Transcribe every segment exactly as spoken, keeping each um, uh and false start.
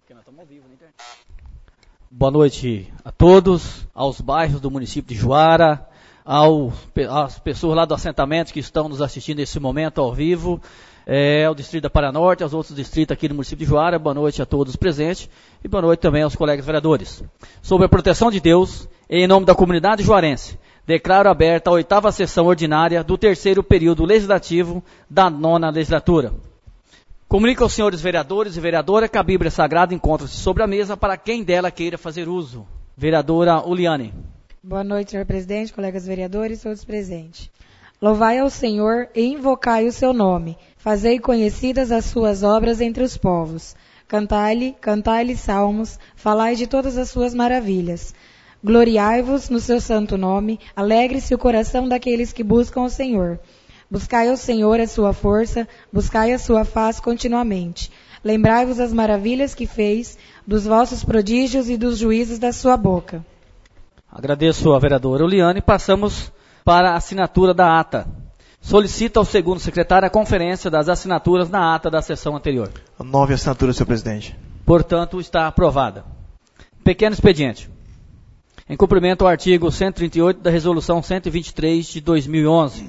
Boa noite a todos, aos bairros do município de Juara, ao, às pessoas lá do assentamento que estão nos assistindo nesse momento ao vivo, é, ao distrito da Paranorte, aos outros distritos aqui do município de Juara. Boa noite a todos presentes e boa noite também aos colegas vereadores. Sob a proteção de Deus, em nome da comunidade juarense, declaro aberta a oitava sessão ordinária do terceiro período legislativo da nona legislatura. Comunico aos senhores vereadores e vereadora que a Bíblia Sagrada encontra-se sobre a mesa para quem dela queira fazer uso. Vereadora Uliane. Boa noite, senhor presidente, colegas vereadores, todos presentes. Louvai ao Senhor e invocai o seu nome. Fazei conhecidas as suas obras entre os povos. Cantai-lhe, cantai-lhe salmos, falai de todas as suas maravilhas. Gloriai-vos no seu santo nome, alegre-se o coração daqueles que buscam o Senhor. Buscai ao Senhor a sua força, buscai a sua face continuamente. Lembrai-vos das maravilhas que fez, dos vossos prodígios e dos juízos da sua boca. Agradeço a vereadora Uliane. Passamos para a assinatura da ata. Solicita ao segundo secretário a conferência das assinaturas na ata da sessão anterior. Nove assinaturas, senhor presidente. Portanto, está aprovada. Pequeno expediente. Em cumprimento ao artigo cento e trinta e oito da Resolução cento e vinte e três de dois mil e onze.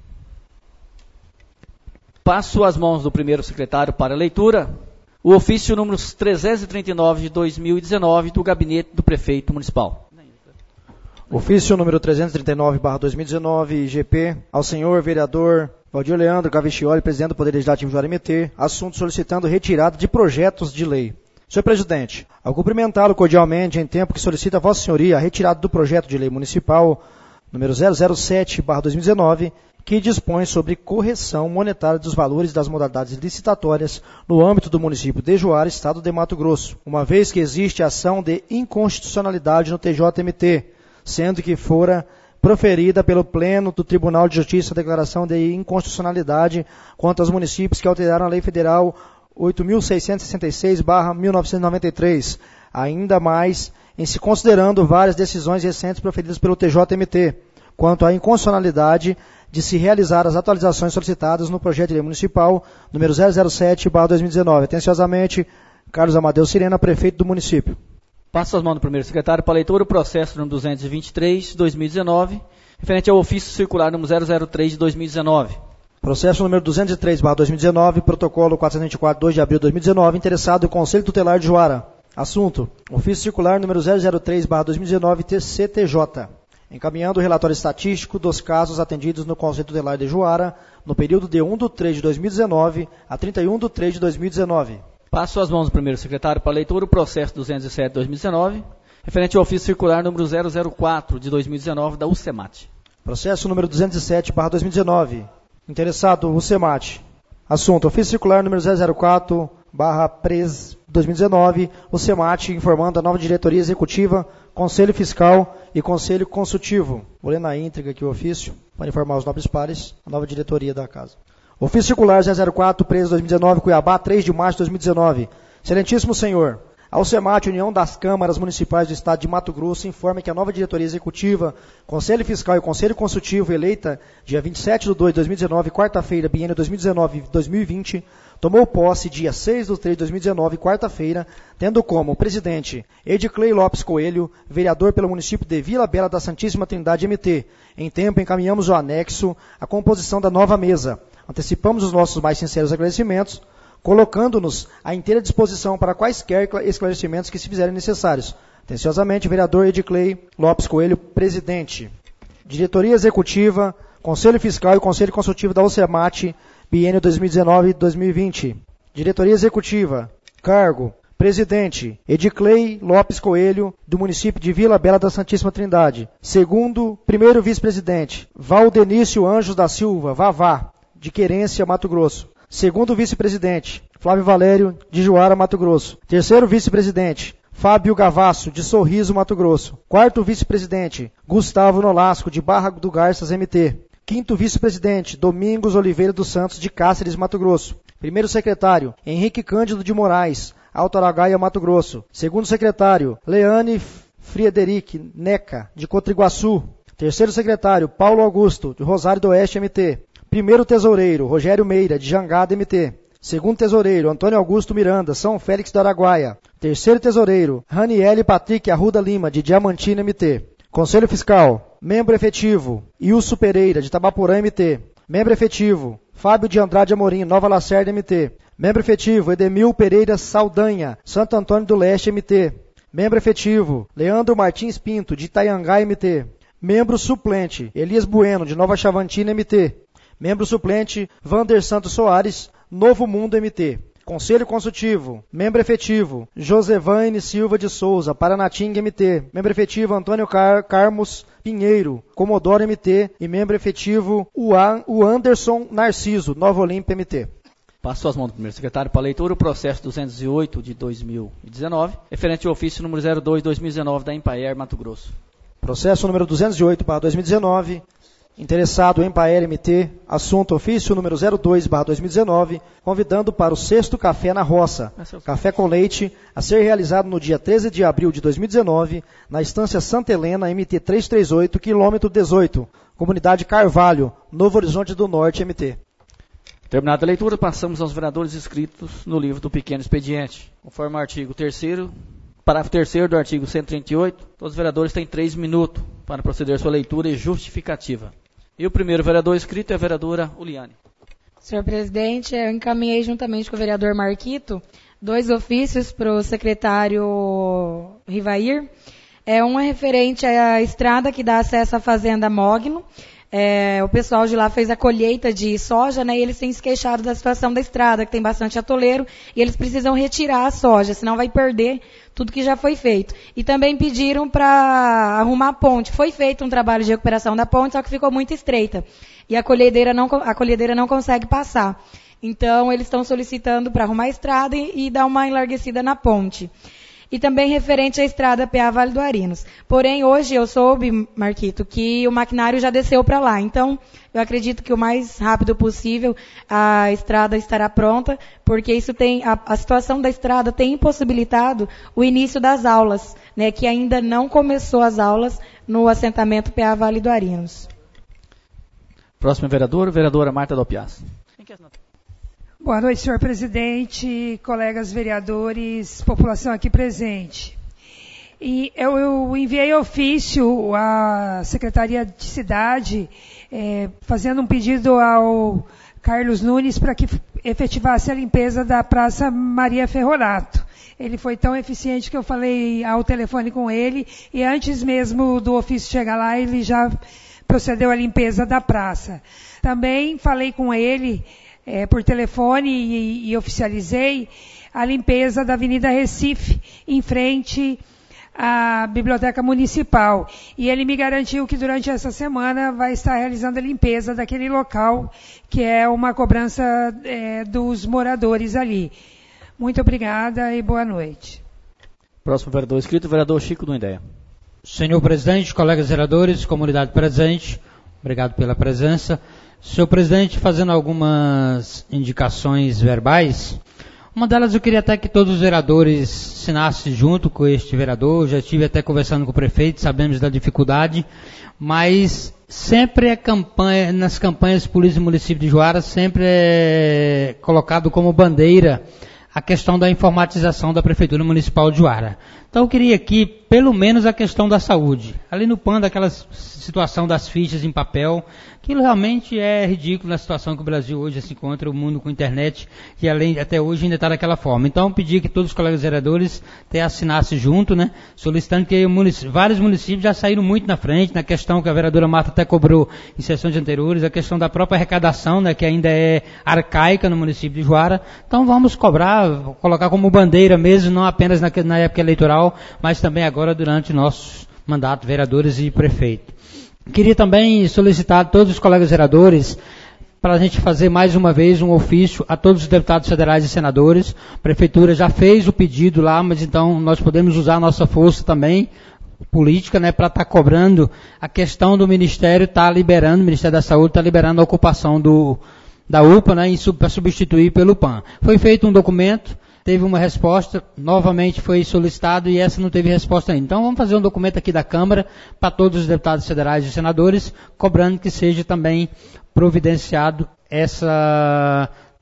Passo às mãos do primeiro secretário para leitura o ofício número trezentos e trinta e nove de dois mil e dezenove do gabinete do prefeito municipal. Ofício número trezentos e trinta e nove barra dois mil e dezenove, I G P, ao senhor vereador Valdir Leandro Cavicchioli, presidente do Poder Legislativo de Juara M T, assunto solicitando retirada de projetos de lei. Senhor presidente, ao cumprimentá-lo cordialmente em tempo que solicita a vossa senhoria a retirada do projeto de lei municipal número zero zero sete barra dois mil e dezenove, que dispõe sobre correção monetária dos valores das modalidades licitatórias no âmbito do município de Juara, estado de Mato Grosso, uma vez que existe ação de inconstitucionalidade no T J M T, sendo que fora proferida pelo Pleno do Tribunal de Justiça a declaração de inconstitucionalidade quanto aos municípios que alteraram a Lei Federal oito mil seiscentos e sessenta e seis barra mil novecentos e noventa e três, ainda mais em se considerando várias decisões recentes proferidas pelo T J M T, quanto à inconstitucionalidade de se realizar as atualizações solicitadas no projeto de lei municipal número zero zero sete barra dois mil e dezenove. Atenciosamente, Carlos Amadeu Sirena, prefeito do município. Passo as mãos do primeiro secretário para a leitura o processo número duzentos e vinte e três de dois mil e dezenove, referente ao ofício circular número zero zero três de dois mil e dezenove. Processo número duzentos e três barra dois mil e dezenove, protocolo quatrocentos e vinte e quatro, dois de abril de dois mil e dezenove, interessado o Conselho Tutelar de Juara. Assunto: ofício circular número zero zero três barra dois mil e dezenove, C T J. Encaminhando o relatório estatístico dos casos atendidos no Conselho Tutelar de Juara no período de um de três de dois mil e dezenove a trinta e um de três de dois mil e dezenove. Passo as mãos do primeiro secretário para a leitura o processo duzentos e sete de dois mil e dezenove, referente ao ofício circular número zero zero quatro de dois mil e dezenove da UCEMAT. Processo número duzentos e sete barra dois mil e dezenove. Interessado, UCEMAT. Assunto: ofício circular número zero zero quatro barra pres dois mil e dezenove, UCEMAT informando a nova diretoria executiva, Conselho Fiscal e Conselho Consultivo. Vou ler na íntegra aqui o ofício, para informar os nobres pares, a nova diretoria da casa. Ofício circular zero zero quatro, preso dois mil e dezenove, Cuiabá, três de março de dois mil e dezenove. Excelentíssimo senhor, a UCEMAT, União das Câmaras Municipais do Estado de Mato Grosso, informa que a nova diretoria executiva, Conselho Fiscal e Conselho Consultivo, eleita dia vinte e sete de dois de dois mil e dezenove, quarta-feira, biênio dois mil e dezenove a dois mil e vinte, tomou posse dia seis de três de dois mil e dezenove, quarta-feira, tendo como presidente Ediclei Lopes Coelho, vereador pelo município de Vila Bela da Santíssima Trindade M T. Em tempo, encaminhamos o anexo à composição da nova mesa. Antecipamos os nossos mais sinceros agradecimentos, colocando-nos à inteira disposição para quaisquer esclarecimentos que se fizerem necessários. Atenciosamente, vereador Ediclei Lopes Coelho, presidente. Diretoria Executiva, Conselho Fiscal e Conselho Consultivo da UCEMAT, biênio dois mil e dezenove a dois mil e vinte. Diretoria Executiva, cargo, presidente, Ediclei Lopes Coelho, do município de Vila Bela da Santíssima Trindade. Segundo, primeiro vice-presidente, Valdenício Anjos da Silva, Vavá, de Querência, Mato Grosso. Segundo vice-presidente, Flávio Valério, de Juara, Mato Grosso. Terceiro vice-presidente, Fábio Gavasso, de Sorriso, Mato Grosso. Quarto vice-presidente, Gustavo Nolasco, de Barra do Garças, M T. Quinto vice-presidente, Domingos Oliveira dos Santos, de Cáceres, Mato Grosso. Primeiro secretário, Henrique Cândido de Moraes, Alto Aragaia, Mato Grosso. Segundo secretário, Leane Friederic Neca, de Cotriguaçu. Terceiro secretário, Paulo Augusto, de Rosário do Oeste, M T. Primeiro tesoureiro, Rogério Meira, de Jangada, M T. Segundo tesoureiro, Antônio Augusto Miranda, São Félix do Araguaia. Terceiro tesoureiro, Raniele Patrick Arruda Lima, de Diamantina, M T. Conselho Fiscal, membro efetivo, Ilso Pereira, de Tabaporã, M T. Membro efetivo, Fábio de Andrade Amorim, Nova Lacerda, M T. Membro efetivo, Edemil Pereira Saldanha, Santo Antônio do Leste, M T. Membro efetivo, Leandro Martins Pinto, de Itaiangá, M T. Membro suplente, Elias Bueno, de Nova Chavantina, M T. Membro suplente, Vander Santos Soares, Novo Mundo, M T. Conselho Consultivo, membro efetivo, Josevane Silva de Souza, Paranatinga, M T. Membro efetivo, Antônio Car- Carmos Pinheiro, Comodoro, M T. E membro efetivo, o, A- o Anderson Narciso, Nova Olímpia, M T. Passo às mãos do primeiro secretário para leitura o processo duzentos e oito de dois mil e dezenove, referente ao ofício número zero dois barra dois mil e dezenove da Empaer, Mato Grosso. Processo número duzentos e oito barra dois mil e dezenove, interessado em Empaer M T, assunto ofício número zero dois barra dois mil e dezenove, convidando para o sexto Café na Roça, café com leite, a ser realizado no dia treze de abril de dois mil e dezenove, na estância Santa Helena, M T trezentos e trinta e oito, quilômetro dezoito, comunidade Carvalho, Novo Horizonte do Norte, M T. Terminada a leitura, passamos aos vereadores inscritos no livro do pequeno expediente. Conforme o artigo terceiro, parágrafo terceiro do artigo cento e trinta e oito, todos os vereadores têm três minutos para proceder sua leitura e justificativa. E o primeiro vereador inscrito é a vereadora Uliane. Senhor presidente, eu encaminhei juntamente com o vereador Marquito dois ofícios para o secretário Rivair. É um referente à estrada que dá acesso à fazenda Mogno. É, o pessoal de lá fez a colheita de soja, né, e eles têm se queixado da situação da estrada, que tem bastante atoleiro, e eles precisam retirar a soja, senão vai perder tudo que já foi feito. E também pediram para arrumar a ponte. Foi feito um trabalho de recuperação da ponte, só que ficou muito estreita. E a colhedeira não, a colhedeira não consegue passar. Então, eles estão solicitando para arrumar a estrada e, e dar uma enlarguecida na ponte. E também referente à estrada P A Vale do Arinos. Porém, hoje eu soube, Marquito, que o maquinário já desceu para lá. Então, eu acredito que o mais rápido possível a estrada estará pronta, porque isso tem, a, a situação da estrada tem impossibilitado o início das aulas, né, que ainda não começou as aulas no assentamento P A Vale do Arinos. Próximo vereador, vereadora Marta Dopias. Boa noite, senhor presidente, colegas vereadores, população aqui presente. E eu, eu enviei ofício à Secretaria de Cidade, é, fazendo um pedido ao Carlos Nunes para que efetivasse a limpeza da Praça Maria Ferronato. Ele foi tão eficiente que eu falei ao telefone com ele, e antes mesmo do ofício chegar lá, ele já procedeu à limpeza da praça. Também falei com ele É, por telefone e, e oficializei a limpeza da Avenida Recife, em frente à Biblioteca Municipal. E ele me garantiu que durante essa semana vai estar realizando a limpeza daquele local, que é uma cobrança é, dos moradores ali. Muito obrigada e boa noite. Próximo vereador inscrito, vereador Chico do Indéia. Senhor presidente, colegas vereadores, comunidade presente, obrigado pela presença. Senhor presidente, fazendo algumas indicações verbais, uma delas eu queria até que todos os vereadores assinassem junto com este vereador. Já estive até conversando com o prefeito, sabemos da dificuldade, mas sempre é campanha, nas campanhas políticas do município de Juara, sempre é colocado como bandeira a questão da informatização da Prefeitura Municipal de Juara. Então eu queria aqui, pelo menos, a questão da saúde. Ali no P A N, daquela situação das fichas em papel, aquilo realmente é ridículo na situação que o Brasil hoje se encontra, o mundo com internet, e além, até hoje ainda está daquela forma. Então eu pedi que todos os colegas vereadores até assinassem junto, né, solicitando que munic- vários municípios já saíram muito na frente, na questão que a vereadora Marta até cobrou em sessões anteriores, a questão da própria arrecadação, né, que ainda é arcaica no município de Juara. Então vamos cobrar, colocar como bandeira mesmo, não apenas na, na época eleitoral, mas também agora durante nossos mandatos, vereadores e prefeito. Queria também solicitar a todos os colegas vereadores para a gente fazer mais uma vez um ofício a todos os deputados federais e senadores. A Prefeitura já fez o pedido lá, mas então nós podemos usar a nossa força também política, né, para estar tá cobrando a questão do Ministério, está liberando, o Ministério da Saúde está liberando a ocupação do, da U P A, né, para substituir pelo P A N. Foi feito um documento, teve uma resposta, novamente foi solicitado e essa não teve resposta ainda. Então vamos fazer um documento aqui da Câmara para todos os deputados federais e senadores, cobrando que seja também providenciado essa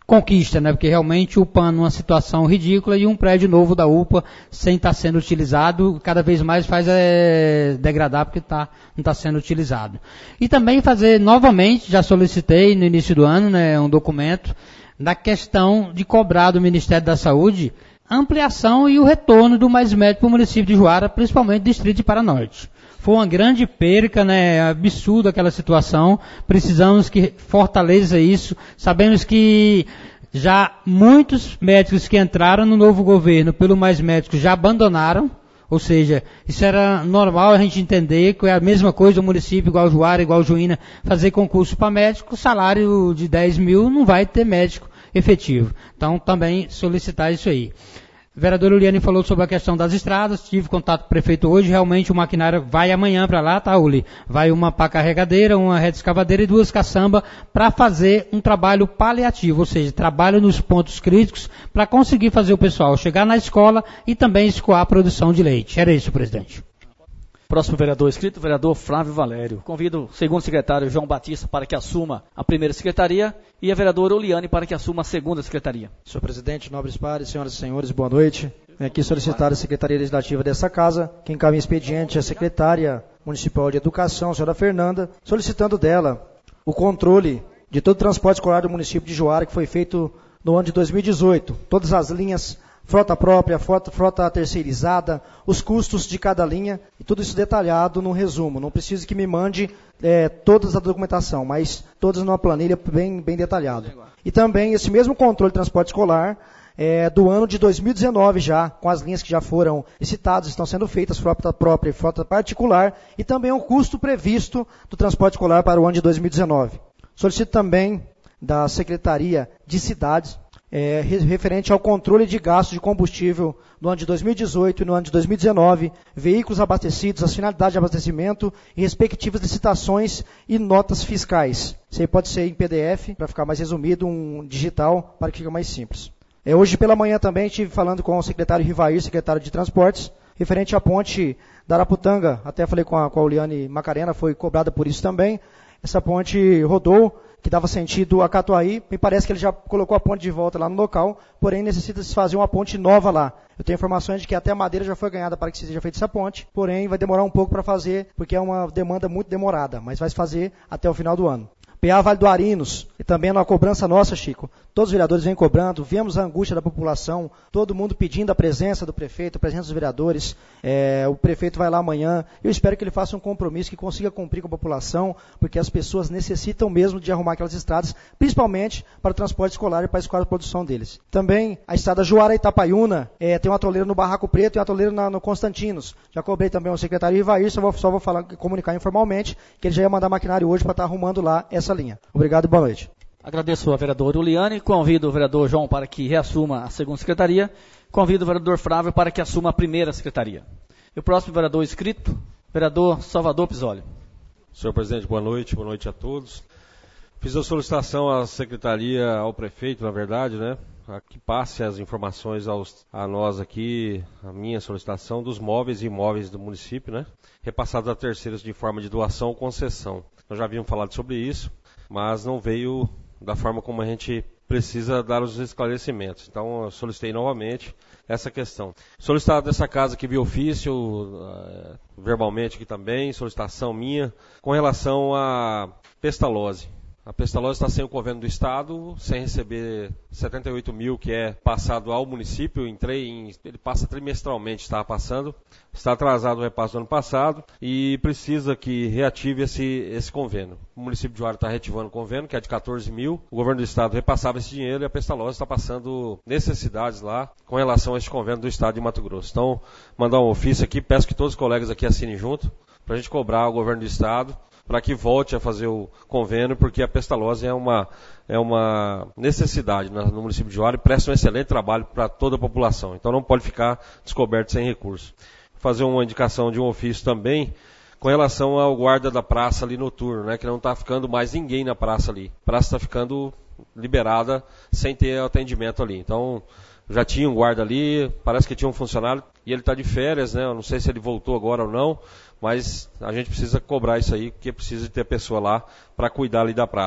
conquista, né? Porque realmente o P A N numa situação ridícula e um prédio novo da U P A sem estar sendo utilizado, cada vez mais faz é, degradar porque tá, não está sendo utilizado. E também fazer novamente, já solicitei no início do ano, né, um documento da questão de cobrar do Ministério da Saúde a ampliação e o retorno do Mais Médico para o município de Juara, principalmente Distrito de Paranorte. Foi uma grande perca, né, absurdo aquela situação, precisamos que fortaleça isso, sabemos que já muitos médicos que entraram no novo governo pelo Mais Médicos já abandonaram, ou seja, isso era normal a gente entender que é a mesma coisa do município igual Juara, igual Juína, fazer concurso para médico, salário de dez mil não vai ter médico efetivo. Então também solicitar isso aí. A vereadora Uliane falou sobre a questão das estradas, tive contato com o prefeito hoje, realmente o maquinário vai amanhã para lá, tá, Uli? Vai uma pá carregadeira, uma rede escavadeira e duas caçambas para fazer um trabalho paliativo, ou seja, trabalho nos pontos críticos para conseguir fazer o pessoal chegar na escola e também escoar a produção de leite. Era isso, presidente. Próximo vereador inscrito, o vereador Flávio Valério. Convido o segundo secretário João Batista para que assuma a primeira secretaria e a vereadora Uliane para que assuma a segunda secretaria. Senhor presidente, nobres pares, senhoras e senhores, boa noite. Venho aqui solicitar a Secretaria Legislativa dessa casa, que encaminha expediente à secretária municipal de Educação, a senhora Fernanda, solicitando dela o controle de todo o transporte escolar do município de Juara, que foi feito no ano de dois mil e dezoito. Todas as linhas, frota própria, frota, frota terceirizada, os custos de cada linha, e tudo isso detalhado no resumo. Não preciso que me mande é, toda a documentação, mas todas numa planilha bem, bem detalhada. E também esse mesmo controle de transporte escolar é, do ano de dois mil e dezenove já, com as linhas que já foram citadas, estão sendo feitas, frota própria e frota particular, e também o custo previsto do transporte escolar para o ano de dois mil e dezenove. Solicito também da Secretaria de Cidades, É, referente ao controle de gastos de combustível no ano de dois mil e dezoito e no ano de dois mil e dezenove, veículos abastecidos, as finalidades de abastecimento e respectivas licitações e notas fiscais. Isso aí pode ser em P D F, para ficar mais resumido, um digital, para que fique mais simples. É, hoje pela manhã também estive falando com o secretário Rivair, secretário de Transportes, referente à ponte da Araputanga, até falei com a, com a Uliane Macarena, foi cobrada por isso também. Essa ponte rodou, que dava sentido a Catuaí, me parece que ele já colocou a ponte de volta lá no local, porém necessita se fazer uma ponte nova lá. Eu tenho informações de que até a madeira já foi ganhada para que seja feita essa ponte, porém vai demorar um pouco para fazer, porque é uma demanda muito demorada, mas vai se fazer até o final do ano. P A Vale do Arinos, e também na cobrança nossa, Chico. Todos os vereadores vêm cobrando, vemos a angústia da população, todo mundo pedindo a presença do prefeito, a presença dos vereadores. É, o prefeito vai lá amanhã. Eu espero que ele faça um compromisso, que consiga cumprir com a população, porque as pessoas necessitam mesmo de arrumar aquelas estradas, principalmente para o transporte escolar e para a escola de produção deles. Também a estrada Juara-Itapaiúna, é, tem uma troleira no Barraco Preto e uma troleira na, no Constantinos. Já cobrei também o secretário Ivair, só vou, só vou falar, comunicar informalmente, que ele já ia mandar maquinário hoje para estar arrumando lá essa linha. Obrigado e boa noite. Agradeço a vereadora Uliane, convido o vereador João para que reassuma a segunda secretaria, convido o vereador Flávio para que assuma a primeira secretaria. E o próximo vereador inscrito, vereador Salvador Pisoli. Senhor presidente, boa noite, boa noite a todos. Fiz a solicitação à secretaria, ao prefeito, na verdade, né, que passe as informações aos, a nós aqui, a minha solicitação dos móveis e imóveis do município, né, repassados a terceiros de forma de doação ou concessão. Nós já havíamos falado sobre isso, mas não veio da forma como a gente precisa dar os esclarecimentos. Então, eu solicitei novamente essa questão. Solicitado dessa casa aqui via ofício, uh, verbalmente aqui também, solicitação minha, com relação à Pestalozzi. A Pestalozzi está sem o convênio do Estado, sem receber setenta e oito mil que é passado ao município. Entrei em, ele passa trimestralmente, estava passando. Está atrasado o repasse do ano passado e precisa que reative esse, esse convênio. O município de Juara está reativando o convênio, que é de quatorze mil. O governo do Estado repassava esse dinheiro e a Pestalozzi está passando necessidades lá com relação a esse convênio do Estado de Mato Grosso. Então, mandar um ofício aqui, peço que todos os colegas aqui assinem junto, para a gente cobrar o governo do Estado, para que volte a fazer o convênio, porque a Pestalozzi é uma, é uma necessidade no município de Juara e presta um excelente trabalho para toda a população. Então não pode ficar descoberto sem recurso. Fazer uma indicação de um ofício também com relação ao guarda da praça ali noturno, né, que não está ficando mais ninguém na praça ali. A praça está ficando liberada sem ter atendimento ali. Então já tinha um guarda ali, parece que tinha um funcionário e ele está de férias, né? Eu não sei se ele voltou agora ou não, mas a gente precisa cobrar isso aí, porque precisa ter pessoa lá para cuidar ali da praça.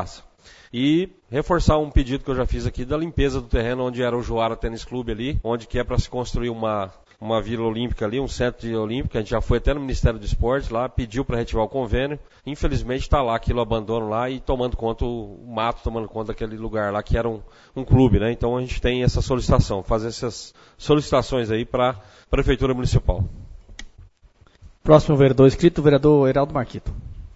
E reforçar um pedido que eu já fiz aqui da limpeza do terreno onde era o Juara Tênis Clube ali, onde que é para se construir uma, uma vila olímpica ali, um centro de olímpica. A gente já foi até no Ministério do Esporte lá, pediu para retirar o convênio. Infelizmente está lá aquilo abandono lá e tomando conta, o mato tomando conta daquele lugar lá que era um, um clube, né? Então a gente tem essa solicitação, fazer essas solicitações aí para a Prefeitura Municipal. Próximo vereador inscrito, o vereador Heraldo Marquito.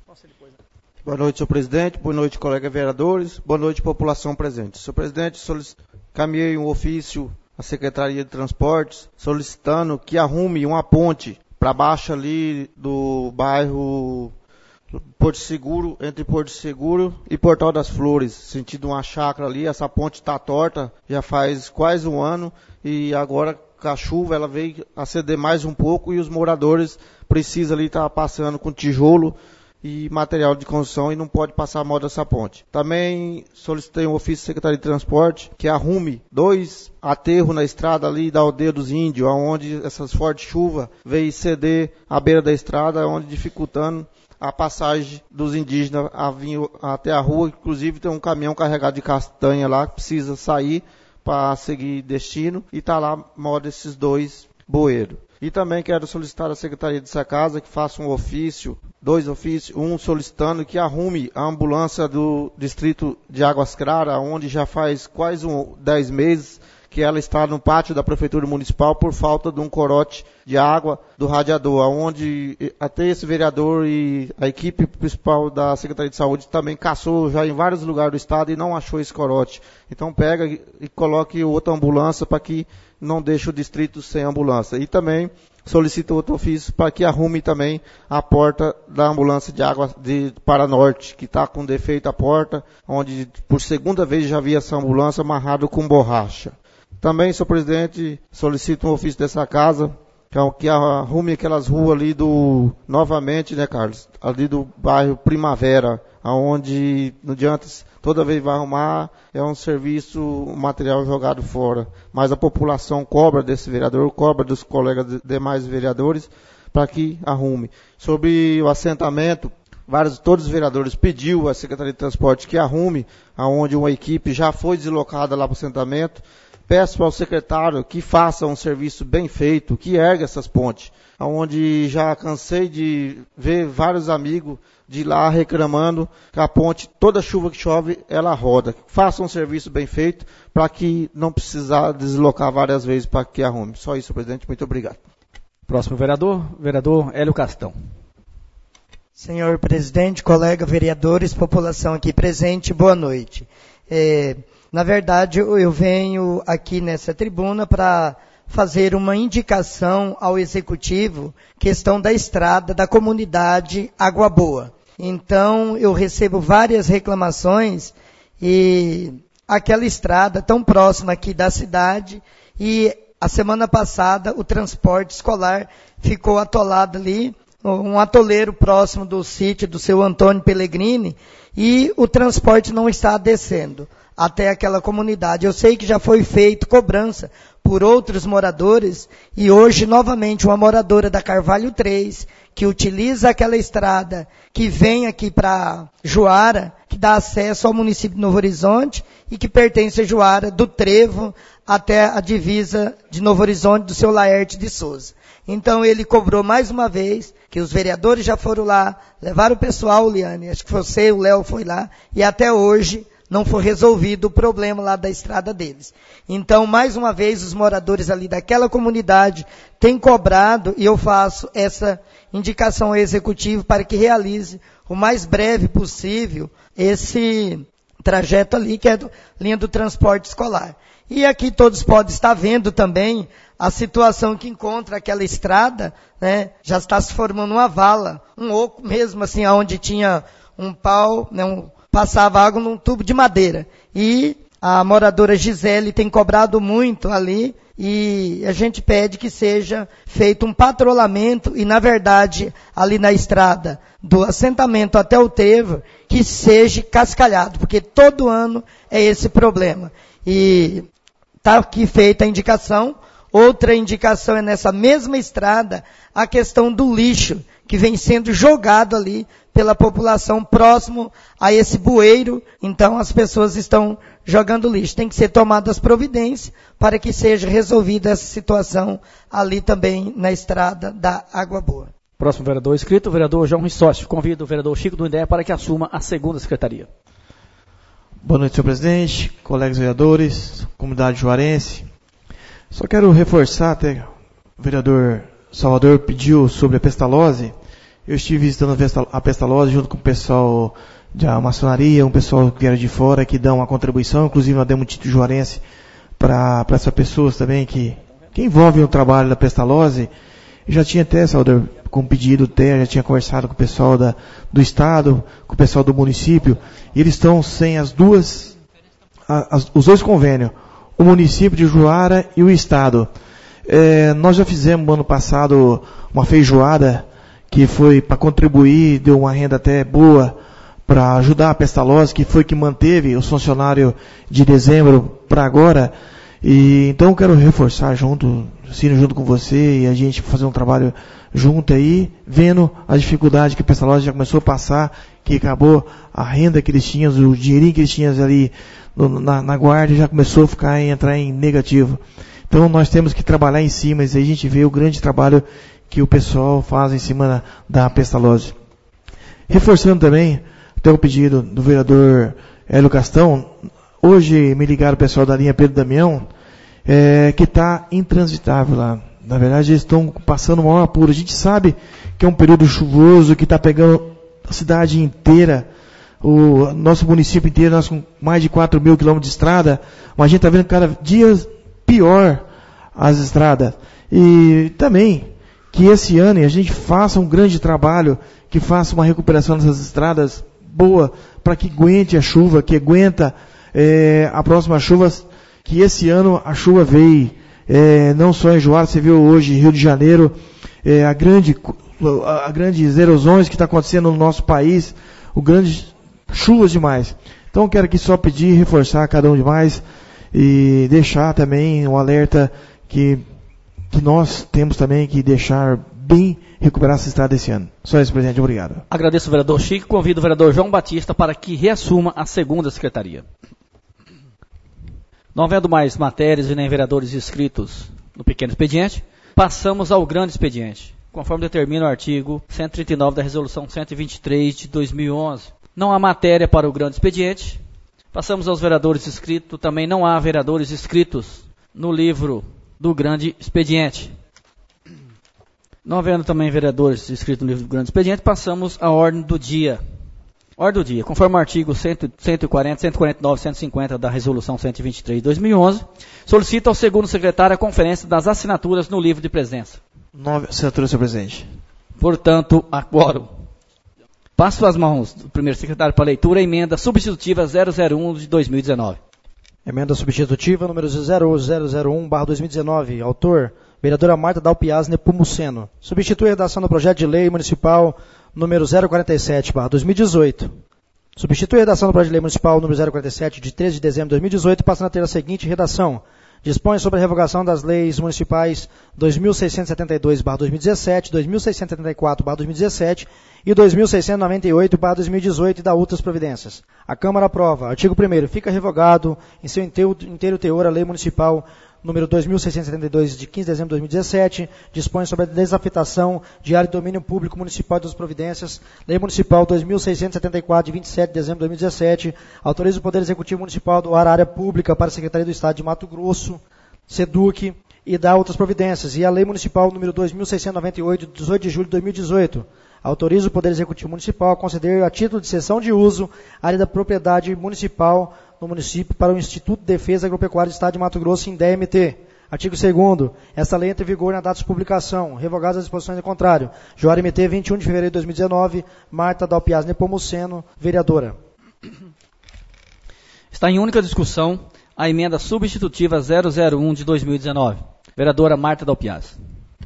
Boa noite, senhor presidente. Boa noite, colegas vereadores. Boa noite, população presente. Senhor presidente, solic... caminhei um ofício à Secretaria de Transportes solicitando que arrume uma ponte para baixo ali do bairro Porto Seguro, entre Porto Seguro e Portal das Flores, sentido uma chácara ali. Essa ponte está torta já faz quase um ano e agora com a chuva ela veio a ceder mais um pouco e os moradores precisam ali estar passando com tijolo e material de construção e não pode passar mal dessa ponte. Também solicitei um ofício da Secretaria de Transporte que arrume dois aterros na estrada ali da Aldeia dos Índios, onde essas fortes chuvas veio ceder à beira da estrada, onde dificultando a passagem dos indígenas a vir até a rua. Inclusive tem um caminhão carregado de castanha lá que precisa sair para seguir destino e está lá mó desses dois bueiros. E também quero solicitar à Secretaria dessa casa que faça um ofício, dois ofícios, um solicitando que arrume a ambulância do distrito de Águas Claras, onde já faz quase um, dez meses que ela está no pátio da Prefeitura Municipal por falta de um corote de água do radiador, onde até esse vereador e a equipe principal da Secretaria de Saúde também caçou já em vários lugares do estado e não achou esse corote. Então pega e coloque outra ambulância para que não deixe o distrito sem ambulância. E também solicito outro ofício para que arrume também a porta da ambulância de água de Paranorte, que está com defeito a porta, onde por segunda vez já vi essa ambulância amarrada com borracha. Também, senhor presidente, solicito um ofício dessa casa, que arrume aquelas ruas ali do, novamente, né, Carlos, ali do bairro Primavera, onde não adianta, toda vez vai arrumar, é um serviço, um material jogado fora. Mas a população cobra desse vereador, cobra dos colegas de, demais vereadores, para que arrume. Sobre o assentamento, vários, todos os vereadores pediu à Secretaria de Transporte que arrume, aonde uma equipe já foi deslocada lá para o assentamento. Peço ao secretário que faça um serviço bem feito, que ergue essas pontes, onde já cansei de ver vários amigos de lá reclamando que a ponte, toda chuva que chove, ela roda. Faça um serviço bem feito para que não precisar deslocar várias vezes para que arrume. Só isso, presidente. Muito obrigado. Próximo vereador, vereador Hélio Castão. Senhor presidente, colega vereadores, população aqui presente, boa noite. É... Na verdade, eu venho aqui nessa tribuna para fazer uma indicação ao Executivo, questão da estrada da comunidade Água Boa. Então, eu recebo várias reclamações e aquela estrada tão próxima aqui da cidade e a semana passada o transporte escolar ficou atolado ali, um atoleiro próximo do sítio do seu Antônio Pellegrini e o transporte não está descendo até aquela comunidade. Eu sei que já foi feito cobrança por outros moradores e hoje novamente uma moradora da Carvalho três que utiliza aquela estrada que vem aqui para Juara, que dá acesso ao município de Novo Horizonte e que pertence a Juara, do Trevo até a divisa de Novo Horizonte do seu Laerte de Souza. Então ele cobrou mais uma vez, que os vereadores já foram lá, levaram o pessoal, Liane, acho que você, o Léo foi lá, e até hoje não foi resolvido o problema lá da estrada deles. Então, mais uma vez, os moradores ali daquela comunidade têm cobrado, e eu faço essa indicação ao Executivo para que realize o mais breve possível esse trajeto ali, que é a linha do transporte escolar. E aqui todos podem estar vendo também a situação que encontra aquela estrada, né? Já está se formando uma vala, um oco mesmo, assim, onde tinha um pau, né? um passava água num tubo de madeira. E a moradora Gisele tem cobrado muito ali e a gente pede que seja feito um patrulhamento e, na verdade, ali na estrada do assentamento até o Trevo, que seja cascalhado, porque todo ano é esse problema. E está aqui feita a indicação. Outra indicação é nessa mesma estrada a questão do lixo, que vem sendo jogado ali pela população próximo a esse bueiro. Então as pessoas estão jogando lixo. Tem que ser tomadas providências para que seja resolvida essa situação ali também na estrada da Água Boa. Próximo vereador inscrito, o vereador João Rissócio. Convido o vereador Chico do Indé para que assuma a segunda secretaria. Boa noite, senhor presidente, colegas vereadores, comunidade juarense. Só quero reforçar, até o vereador Salvador pediu sobre a pestalose. Eu estive visitando a pestalose junto com o pessoal da maçonaria, um pessoal que era de fora, que dá uma contribuição, inclusive nós demos um título juarense para essas pessoas também que, que envolvem o trabalho da pestalose. Eu já tinha até, Salvador, com pedido até, já tinha conversado com o pessoal da, do estado, com o pessoal do município, e eles estão sem as duas, as, os dois convênios, o município de Juara e o estado. É, nós já fizemos no ano passado uma feijoada que foi para contribuir, deu uma renda até boa para ajudar a pestalose, que foi que manteve os funcionários de dezembro para agora. E então eu quero reforçar junto, Ciro, junto com você, e a gente fazer um trabalho junto aí, vendo a dificuldade que a pestalose já começou a passar, que acabou a renda que eles tinham, o dinheirinho que eles tinham ali no, na, na guarda, já começou a ficar, entrar em negativo. Então nós temos que trabalhar em cima, e aí a gente vê o grande trabalho que o pessoal faz em cima da, da pestalose. Reforçando também, até o pedido do vereador Hélio Castão, hoje me ligaram o pessoal da linha Pedro Damião, é, que está intransitável lá. Na verdade, eles estão passando o maior apuro. A gente sabe que é um período chuvoso, que está pegando a cidade inteira, o nosso município inteiro, nós com mais de quatro mil quilômetros de estrada, mas a gente está vendo cada dia pior as estradas. E também que esse ano a gente faça um grande trabalho, que faça uma recuperação dessas estradas boa, para que aguente a chuva, que aguenta é, a próxima chuva, que esse ano a chuva veio, é, não só em Juara, você viu hoje em Rio de Janeiro, é, a grande, a grandes erosões que está acontecendo no nosso país, o grandes chuvas demais. Então eu quero aqui só pedir, reforçar a cada um de mais, e deixar também um alerta que, que nós temos também que deixar bem recuperar essa estrada esse ano. Só isso, presidente. Obrigado. Agradeço o vereador Chico e convido o vereador João Batista para que reassuma a segunda secretaria. Não havendo mais matérias e nem vereadores inscritos no pequeno expediente, passamos ao grande expediente, conforme determina o artigo cento e trinta e nove da Resolução cento e vinte e três de dois mil e onze. Não há matéria para o grande expediente. Passamos aos vereadores inscritos. Também não há vereadores inscritos no livro do grande expediente. Não havendo também vereadores inscritos no livro do grande expediente, passamos à ordem do dia. Ordem do dia, conforme o artigo cento, cento e quarenta, cento e quarenta e nove, cento e cinquenta da Resolução cento e vinte e três de dois mil e onze, solicita ao segundo secretário a conferência das assinaturas no livro de presença. Nove assinaturas, senhor presidente. Portanto, a quórum. Passo às mãos do primeiro secretário para leitura a emenda substitutiva zero zero um de dois mil e dezenove. Emenda substitutiva número zero zero zero um barra dois mil e dezenove. Autor, vereadora Marta Dalpiaz Nepomuceno. Substitui a redação do projeto de lei municipal número zero quarenta e sete barra dois mil e dezoito. Substitui a redação do projeto de lei municipal número zero quarenta e sete de treze de dezembro de dois mil e dezoito, passando a ter a seguinte redação. Dispõe sobre a revogação das leis municipais dois mil seiscentos e setenta e dois barra dois mil e dezessete, dois mil seiscentos e setenta e quatro barra dois mil e dezessete e dois mil seiscentos e noventa e oito barra dois mil e dezoito e da outras providências. A Câmara aprova. Artigo primeiro. Fica revogado em seu inteiro, inteiro teor a lei municipal número dois mil seiscentos e setenta e dois, de quinze de dezembro de dois mil e dezessete, dispõe sobre a desafetação de área de domínio público municipal das providências. Lei Municipal dois mil seiscentos e setenta e quatro, de vinte e sete de dezembro de dois mil e dezessete, autoriza o Poder Executivo Municipal a doar área pública para a Secretaria do Estado de Mato Grosso, SEDUC, e dá outras providências. E a Lei Municipal número dois mil seiscentos e noventa e oito, de dezoito de julho de dois mil e dezoito, autoriza o Poder Executivo Municipal a conceder, a título de cessão de uso, área da propriedade municipal no município para o Instituto de Defesa Agropecuária do Estado de Mato Grosso, INDEMT. Artigo segundo. Esta lei entra em vigor na data de publicação. Revogadas as disposições ao contrário. Juara M T, vinte e um de fevereiro de dois mil e dezenove. Marta Dalpiaz Nepomuceno, vereadora. Está em única discussão a emenda substitutiva zero zero um de dois mil e dezenove. Vereadora Marta Dalpiaz.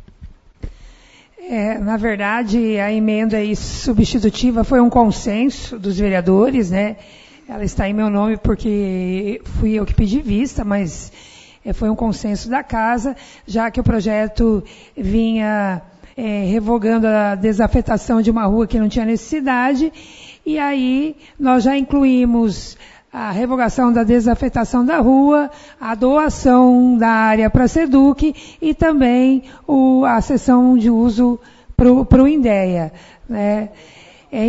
É, na verdade, a emenda aí substitutiva foi um consenso dos vereadores, né? Ela está em meu nome porque fui eu que pedi vista, mas é, foi um consenso da casa, já que o projeto vinha é, revogando a desafetação de uma rua que não tinha necessidade, e aí nós já incluímos a revogação da desafetação da rua, a doação da área para a SEDUC e também o, a cessão de uso para o INDEA, né? É,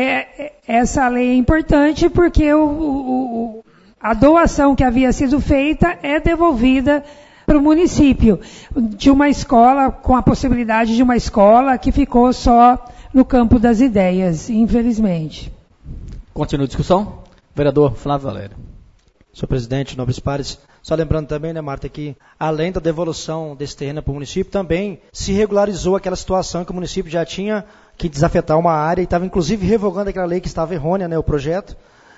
é, essa lei é importante porque o, o, a doação que havia sido feita é devolvida para o município, de uma escola, com a possibilidade de uma escola que ficou só no campo das ideias, infelizmente. Continua a discussão. Vereador Flávio Valério. Senhor presidente, nobres pares, só lembrando também, né, Marta, que além da devolução desse terreno para o município, também se regularizou aquela situação que o município já tinha que desafetar uma área e estava inclusive revogando aquela lei que estava errônea, né, o projeto,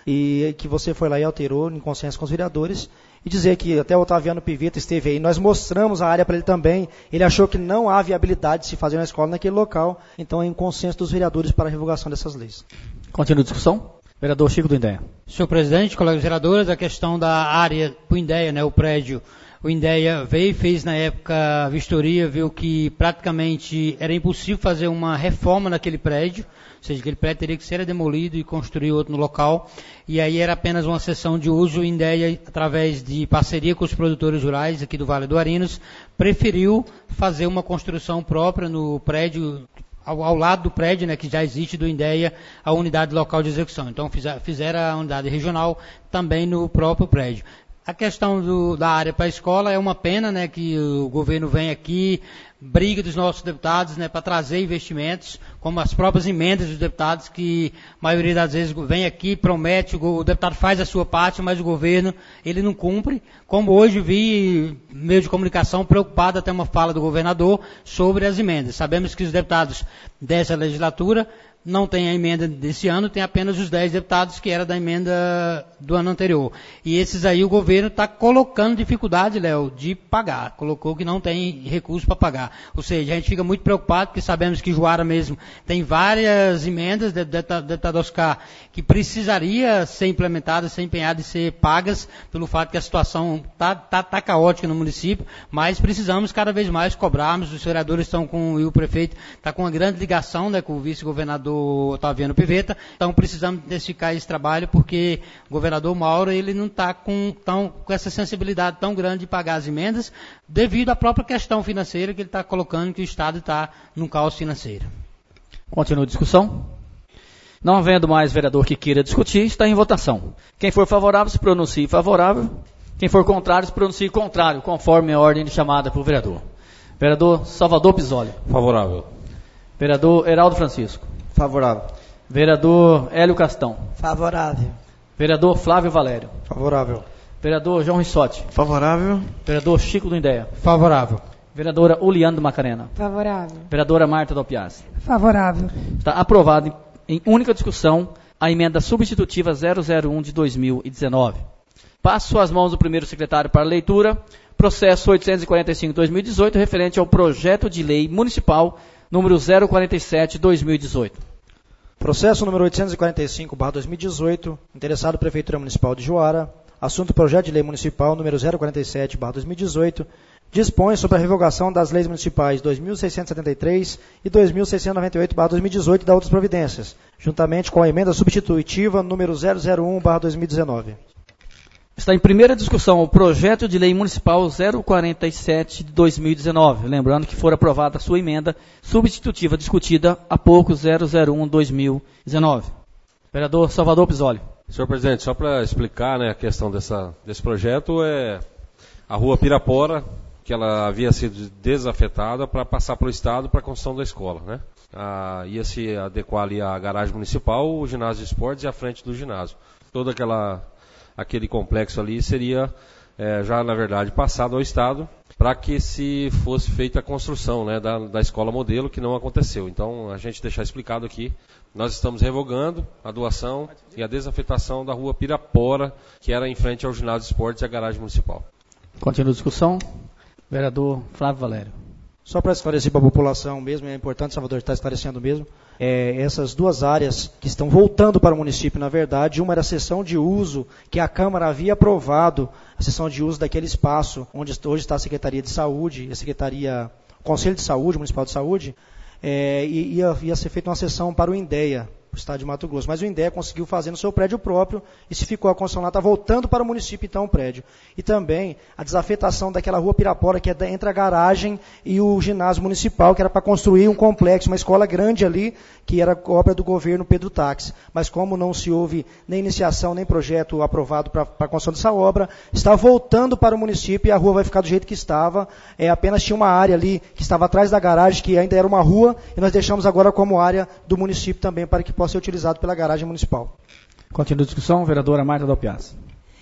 e que você foi lá e alterou em consenso com os vereadores, e dizer que até o Otaviano Pivetta esteve aí, nós mostramos a área para ele também, ele achou que não há viabilidade de se fazer uma escola naquele local, então é em consenso dos vereadores para a revogação dessas leis. Continua a discussão. Vereador Chico do INDEA. Senhor presidente, colegas vereadores, a questão da área do INDEA, né, o prédio, o INDEA veio e fez na época a vistoria, viu que praticamente era impossível fazer uma reforma naquele prédio, ou seja, aquele prédio teria que ser demolido e construir outro no local, e aí era apenas uma cessão de uso. O INDEA, através de parceria com os produtores rurais aqui do Vale do Arinos, preferiu fazer uma construção própria no prédio, Ao, ao lado do prédio, né, que já existe do INDEA, a unidade local de execução. Então, fizer, fizeram a unidade regional também no próprio prédio. A questão do, da área para a escola é uma pena, né, que o governo vem aqui, briga dos nossos deputados, né, para trazer investimentos, como as próprias emendas dos deputados, que a maioria das vezes vem aqui, promete, o, o deputado faz a sua parte, mas o governo, ele não cumpre. Como hoje vi meio de comunicação preocupado, até uma fala do governador, sobre as emendas. Sabemos que os deputados dessa legislatura não tem a emenda desse ano, tem apenas os dez deputados que era da emenda do ano anterior. E esses aí o governo está colocando dificuldade, Léo, de pagar. Colocou que não tem recurso para pagar. Ou seja, a gente fica muito preocupado, porque sabemos que Juara mesmo tem várias emendas, do deputado Oscar, que precisaria ser implementadas, ser empenhadas e ser pagas, pelo fato que a situação está tá, tá caótica no município, mas precisamos cada vez mais cobrarmos. Os vereadores estão com, e o prefeito está com uma grande ligação, né, com o vice-governador Otaviano Pivetta, então precisamos intensificar esse trabalho, porque o governador Mauro, ele não está com, tão, com essa sensibilidade tão grande de pagar as emendas, devido à própria questão financeira que ele está colocando, que o Estado está num caos financeiro. Continua a discussão. Não havendo mais vereador que queira discutir, está em votação. Quem for favorável, se pronuncie favorável. Quem for contrário, se pronuncie contrário, conforme a ordem de chamada para o vereador. Vereador Salvador Pisoli. Favorável. Vereador Heraldo Francisco. Favorável. Vereador Hélio Castão. Favorável. Vereador Flávio Valério. Favorável. Vereador João Rissotti. Favorável. Vereador Chico do INDEA. Favorável. Vereadora Uliane do Macarena. Favorável. Vereadora Marta Dalpiazzi. Favorável. Está aprovado em, em única discussão a emenda substitutiva zero zero um de dois mil e dezenove. Passo às mãos do primeiro secretário para leitura. Processo oitocentos e quarenta e cinco barra dois mil e dezoito, referente ao projeto de lei municipal número zero quarenta e sete barra dois mil e dezoito. Processo número oitocentos e quarenta e cinco barra dois mil e dezoito, interessado Prefeitura Municipal de Juara, assunto projeto de lei municipal número zero quarenta e sete barra dois mil e dezoito, dispõe sobre a revogação das leis municipais dois mil seiscentos e setenta e três e dois mil seiscentos e noventa e oito barra dois mil e dezoito e da outras providências, juntamente com a emenda substitutiva número zero zero um barra dois mil e dezenove. Está em primeira discussão o projeto de lei municipal zero quarenta e sete de dois mil e dezenove. Lembrando que foi aprovada a sua emenda substitutiva discutida há pouco, zero zero um barra dois mil e dezenove. Vereador Salvador Pisoli. Senhor presidente, só para explicar, né, a questão dessa, desse projeto, é a rua Pirapora, que ela havia sido desafetada para passar para o Estado para a construção da escola, né? Ah, ia se adequar ali à garagem municipal, o ginásio de esportes e a frente do ginásio. Toda aquela... aquele complexo ali seria é, já, na verdade, passado ao Estado para que se fosse feita a construção, né, da, da escola modelo, que não aconteceu. Então, a gente deixar explicado aqui, nós estamos revogando a doação e a desafetação da rua Pirapora, que era em frente ao ginásio de esportes e à garagem municipal. Continua a discussão. Vereador Flávio Valério. Só para esclarecer para a população mesmo, é importante, Salvador, estar esclarecendo mesmo, é, essas duas áreas que estão voltando para o município, na verdade, uma era a cessão de uso, que a Câmara havia aprovado, a cessão de uso daquele espaço, onde hoje está a Secretaria de Saúde, a Secretaria Conselho de Saúde, Municipal de Saúde, é, e ia, ia ser feita uma sessão para o INDEA, o Estado de Mato Grosso. Mas o INDEA conseguiu fazer no seu prédio próprio, e se ficou a construção lá, está voltando para o município, então, o prédio. E também a desafetação daquela rua Pirapora, que é da, entre a garagem e o ginásio municipal, que era para construir um complexo, uma escola grande ali, que era obra do governo Pedro Táxi. Mas como não se houve nem iniciação, nem projeto aprovado para a construção dessa obra, está voltando para o município e a rua vai ficar do jeito que estava. É, apenas tinha uma área ali que estava atrás da garagem, que ainda era uma rua, e nós deixamos agora como área do município também, para que possa ser utilizado pela garagem municipal. Continua a discussão, vereadora Marta Del Piazza.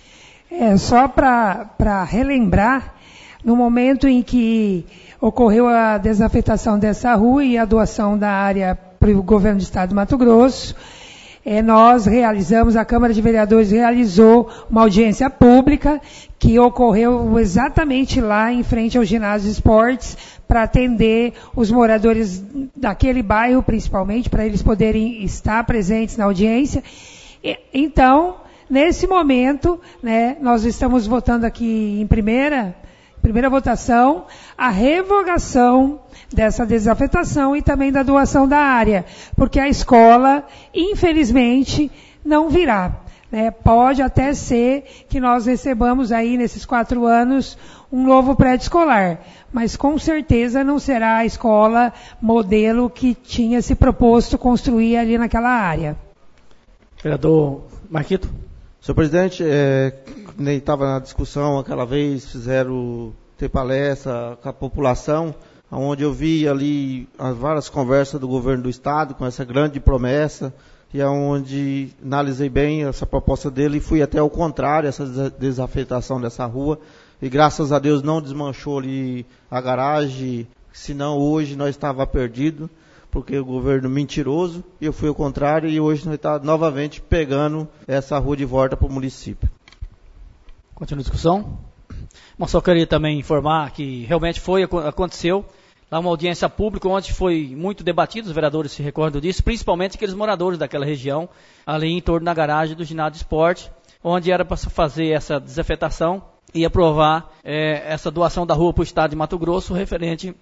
É, só para relembrar, no momento em que ocorreu a desafetação dessa rua e a doação da área para o governo do Estado de Mato Grosso, é, nós realizamos, a Câmara de Vereadores realizou uma audiência pública que ocorreu exatamente lá em frente ao ginásio de esportes, para atender os moradores daquele bairro, principalmente, para eles poderem estar presentes na audiência. E, então, nesse momento, né, nós estamos votando aqui em primeira, primeira votação, a revogação dessa desafetação e também da doação da área, porque a escola, infelizmente, não virá. Né? Pode até ser que nós recebamos aí, nesses quatro anos, um novo prédio escolar, mas com certeza não será a escola modelo que tinha se proposto construir ali naquela área. Vereador Marquito. Senhor presidente, é, nem estava na discussão aquela vez, fizeram ter palestra com a população, onde eu vi ali as várias conversas do governo do estado com essa grande promessa, e aonde analisei bem essa proposta dele e fui até ao contrário, essa desafetação dessa rua. E graças a Deus não desmanchou ali a garagem, senão hoje nós estávamos perdidos, porque o governo mentiroso, e eu fui ao contrário, e hoje nós estamos novamente pegando essa rua de volta para o município. Continua a discussão. Bom, só queria também informar que realmente foi, aconteceu lá uma audiência pública onde foi muito debatido, os vereadores se recordam disso, principalmente aqueles moradores daquela região, ali em torno da garagem do ginásio de esporte, onde era para fazer essa desafetação e aprovar é, essa doação da rua para o Estado de Mato Grosso referente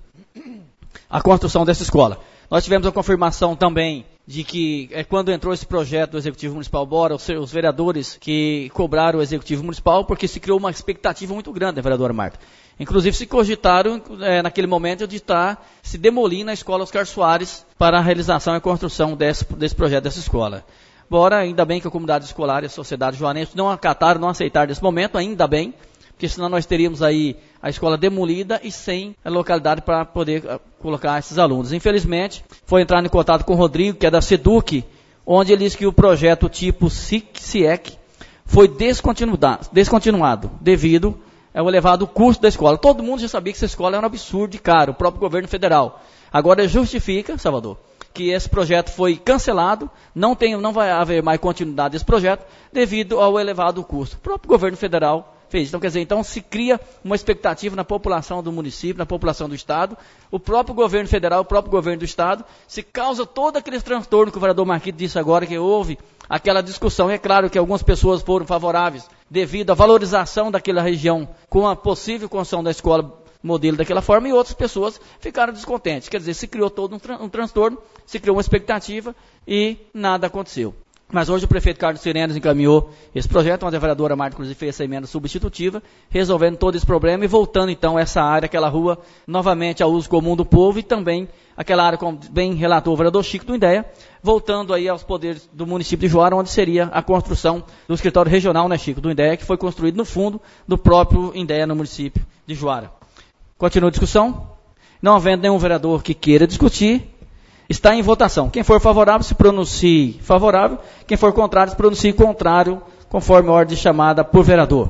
à construção dessa escola. Nós tivemos a confirmação também de que é, quando entrou esse projeto do Executivo Municipal Bora, os, os vereadores que cobraram o Executivo Municipal, porque se criou uma expectativa muito grande, né, vereadora Marta? Inclusive se cogitaram, é, naquele momento, de estar se demolindo a escola Oscar Soares para a realização e construção desse, desse projeto, dessa escola. Bora, ainda bem que a comunidade escolar e a sociedade joanense não acataram, não aceitaram nesse momento, ainda bem, porque senão nós teríamos aí a escola demolida e sem a localidade para poder uh, colocar esses alunos. Infelizmente, foi entrar em contato com o Rodrigo, que é da SEDUC, onde ele disse que o projeto tipo C I E C foi descontinuado, descontinuado devido ao elevado custo da escola. Todo mundo já sabia que essa escola era um absurdo de caro, o próprio governo federal. Agora justifica, Salvador, que esse projeto foi cancelado, não, tem, não vai haver mais continuidade desse projeto, devido ao elevado custo. O próprio governo federal fez. Então, quer dizer, então se cria uma expectativa na população do município, na população do estado, o próprio governo federal, o próprio governo do estado, se causa todo aquele transtorno que o vereador Marquito disse agora, que houve aquela discussão. E é claro que algumas pessoas foram favoráveis devido à valorização daquela região com a possível construção da escola modelo daquela forma, e outras pessoas ficaram descontentes. Quer dizer, se criou todo um, tran um transtorno, se criou uma expectativa e nada aconteceu. Mas hoje o prefeito Carlos Sirenes encaminhou esse projeto, onde a vereadora Marta, inclusive, fez essa emenda substitutiva, resolvendo todo esse problema e voltando, então, essa área, aquela rua, novamente ao uso comum do povo, e também aquela área, como bem relatou o vereador Chico do INDEA, voltando aí aos poderes do município de Juara, onde seria a construção do escritório regional, né, Chico, do INDEA, que foi construído no fundo do próprio INDEA no município de Juara. Continua a discussão? Não havendo nenhum vereador que queira discutir, está em votação. Quem for favorável, se pronuncie favorável. Quem for contrário, se pronuncie contrário, conforme a ordem chamada por vereador.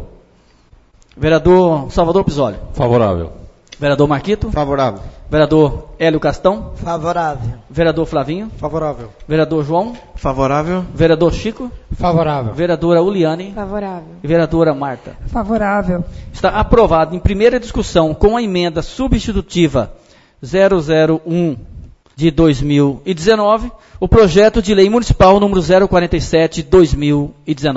Vereador Salvador Pisoli. Favorável. Vereador Marquito. Favorável. Vereador Hélio Castão. Favorável. Vereador Flavinho. Favorável. Vereador João. Favorável. Vereador Chico. Favorável. Vereadora Uliane. Favorável. E vereadora Marta. Favorável. Está aprovado em primeira discussão com a emenda substitutiva zero zero um de dois mil e dezenove, o projeto de lei municipal número zero quarenta e sete de dois mil e dezenove.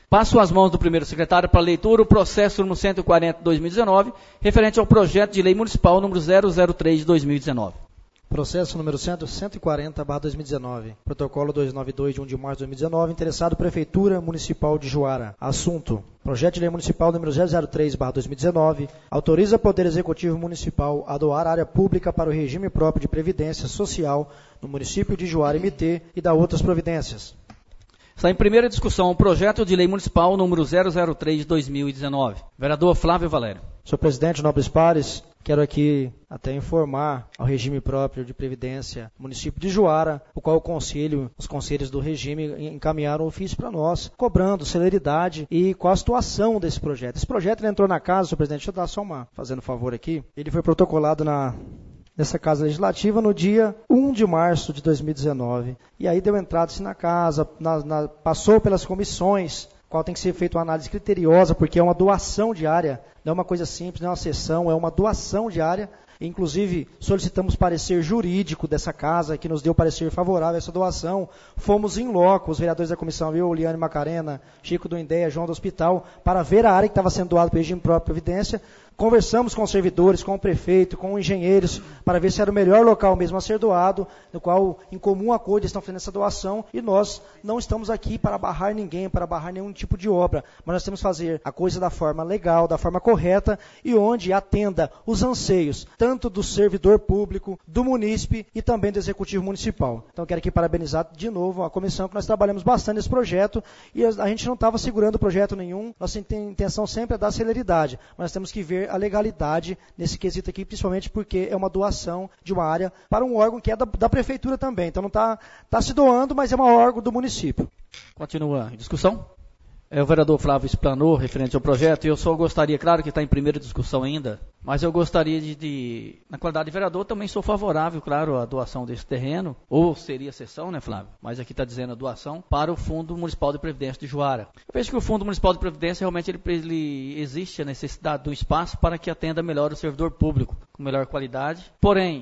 Passo às mãos do primeiro secretário para leitura o processo número cento e quarenta de dois mil e dezenove, referente ao projeto de lei municipal número zero zero três de dois mil e dezenove. Processo número cento e quarenta barra dois mil e dezenove, protocolo duzentos e noventa e dois de um de março de dois mil e dezenove, interessado Prefeitura Municipal de Juara. Assunto: projeto de lei municipal número zero zero três barra dois mil e dezenove, autoriza o Poder Executivo Municipal a doar área pública para o regime próprio de previdência social no município de Juara M T e da outras providências. Está em primeira discussão o projeto de lei municipal número zero zero três de dois mil e dezenove. Vereador Flávio Valério. Senhor presidente, nobres pares, quero aqui até informar ao regime próprio de previdência do município de Juara, o qual o conselho, os conselhos do regime encaminharam um ofício para nós, cobrando celeridade e qual a situação desse projeto. Esse projeto ele entrou na casa, senhor presidente, deixa eu dar só uma, fazendo um favor aqui, ele foi protocolado na... nessa Casa Legislativa no dia um de março de dois mil e dezenove. E aí deu entrada-se na casa, na, na, passou pelas comissões, qual tem que ser feita uma análise criteriosa, porque é uma doação diária, não é uma coisa simples, não é uma sessão, é uma doação diária. Inclusive, solicitamos parecer jurídico dessa casa, que nos deu parecer favorável a essa doação. Fomos em loco, os vereadores da comissão, eu, Liane Macarena, Chico do Indéia, João do Hospital, para ver a área que estava sendo doada para o regime próprio de previdência. Conversamos com os servidores, com o prefeito, com os engenheiros, para ver se era o melhor local mesmo a ser doado, no qual, em comum acordo, estão fazendo essa doação, e nós não estamos aqui para barrar ninguém, para barrar nenhum tipo de obra, mas nós temos que fazer a coisa da forma legal, da forma correta, e onde atenda os anseios, tanto do servidor público, do munícipe e também do executivo municipal. Então, quero aqui parabenizar de novo a comissão, que nós trabalhamos bastante nesse projeto, e a gente não estava segurando projeto nenhum, nossa intenção sempre é dar celeridade, mas nós temos que ver a legalidade nesse quesito aqui, principalmente porque é uma doação de uma área para um órgão que é da, da prefeitura também. Então não está tá se doando, mas é um órgão do município. Continua em discussão. É, o vereador Flávio explanou referente ao projeto, e eu só gostaria, claro que está em primeira discussão ainda, mas eu gostaria de, de, na qualidade de vereador, também sou favorável, claro, à doação desse terreno, ou seria cessão, né, Flávio? Mas aqui está dizendo a doação para o Fundo Municipal de Previdência de Juara. Eu vejo que o Fundo Municipal de Previdência, realmente, ele, ele existe a necessidade de um espaço para que atenda melhor o servidor público, com melhor qualidade. Porém,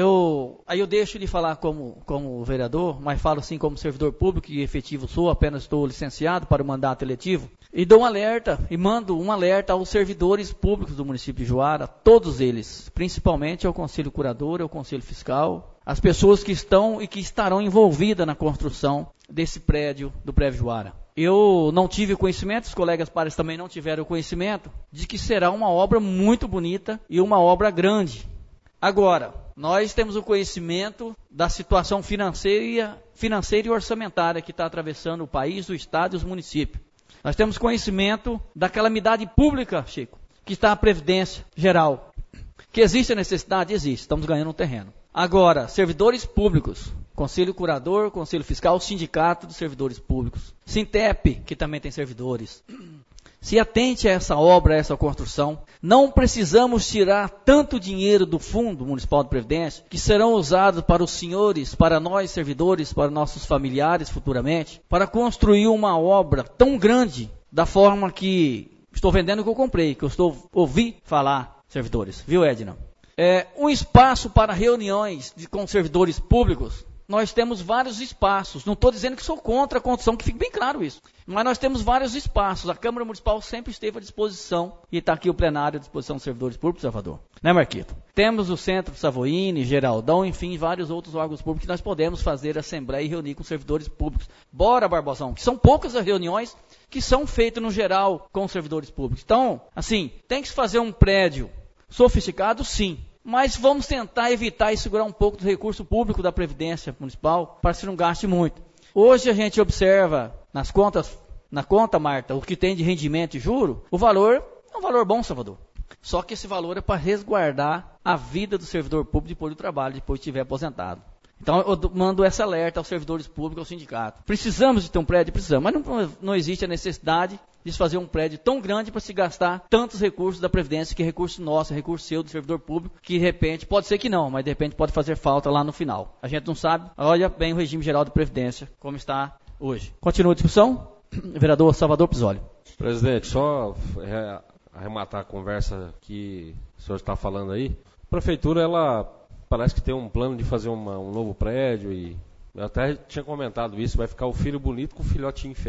Eu, aí eu deixo de falar como, como vereador, mas falo sim como servidor público e efetivo sou, apenas estou licenciado para o mandato eletivo, e dou um alerta, e mando um alerta aos servidores públicos do município de Juara, todos eles, principalmente ao Conselho Curador, ao Conselho Fiscal, as pessoas que estão e que estarão envolvidas na construção desse prédio, do prédio Juara. Eu não tive conhecimento, os colegas pares também não tiveram conhecimento, de que será uma obra muito bonita e uma obra grande. Agora, nós temos o conhecimento da situação financeira, financeira e orçamentária que está atravessando o país, o estado e os municípios. Nós temos conhecimento da calamidade pública, Chico, que está a Previdência Geral. Que existe a necessidade? Existe, estamos ganhando um terreno. Agora, servidores públicos, Conselho Curador, Conselho Fiscal, Sindicato dos Servidores Públicos, Sintep, que também tem servidores. Se atente a essa obra, a essa construção. Não precisamos tirar tanto dinheiro do Fundo Municipal de Previdência, que serão usados para os senhores, para nós servidores, para nossos familiares futuramente, para construir uma obra tão grande, da forma que estou vendendo o que eu comprei, que eu estou ouvi falar, servidores. Viu, Edna? É, um espaço para reuniões de, com servidores públicos. Nós temos vários espaços, não estou dizendo que sou contra a construção, que fique bem claro isso, mas nós temos vários espaços, a Câmara Municipal sempre esteve à disposição, e está aqui o plenário à disposição dos servidores públicos, Salvador. Né, Marquito? Temos o Centro Savoini, Geraldão, enfim, vários outros órgãos públicos que nós podemos fazer assembleia e reunir com servidores públicos. Bora, Barbosão, que são poucas as reuniões que são feitas no geral com os servidores públicos. Então, assim, tem que se fazer um prédio sofisticado, sim. Mas vamos tentar evitar e segurar um pouco do recurso público da Previdência Municipal para que não gaste muito. Hoje a gente observa nas contas, na conta, Marta, o que tem de rendimento e juro, o valor é um valor bom, Salvador. Só que esse valor é para resguardar a vida do servidor público depois do trabalho, depois de estiver aposentado. Então eu mando esse alerta aos servidores públicos, ao sindicato. Precisamos de ter um prédio? Precisamos, mas não, não existe a necessidade de se fazer um prédio tão grande para se gastar tantos recursos da Previdência, que é recurso nosso, é recurso seu, do servidor público, que de repente, pode ser que não, mas de repente pode fazer falta lá no final. A gente não sabe, olha bem o regime geral de Previdência, como está hoje. Continua a discussão. Vereador Salvador Pisoli. Presidente, só arrematar a conversa que o senhor está falando aí. A Prefeitura, ela parece que tem um plano de fazer uma, um novo prédio e eu até tinha comentado isso, vai ficar o filho bonito com o filhotinho feio, né?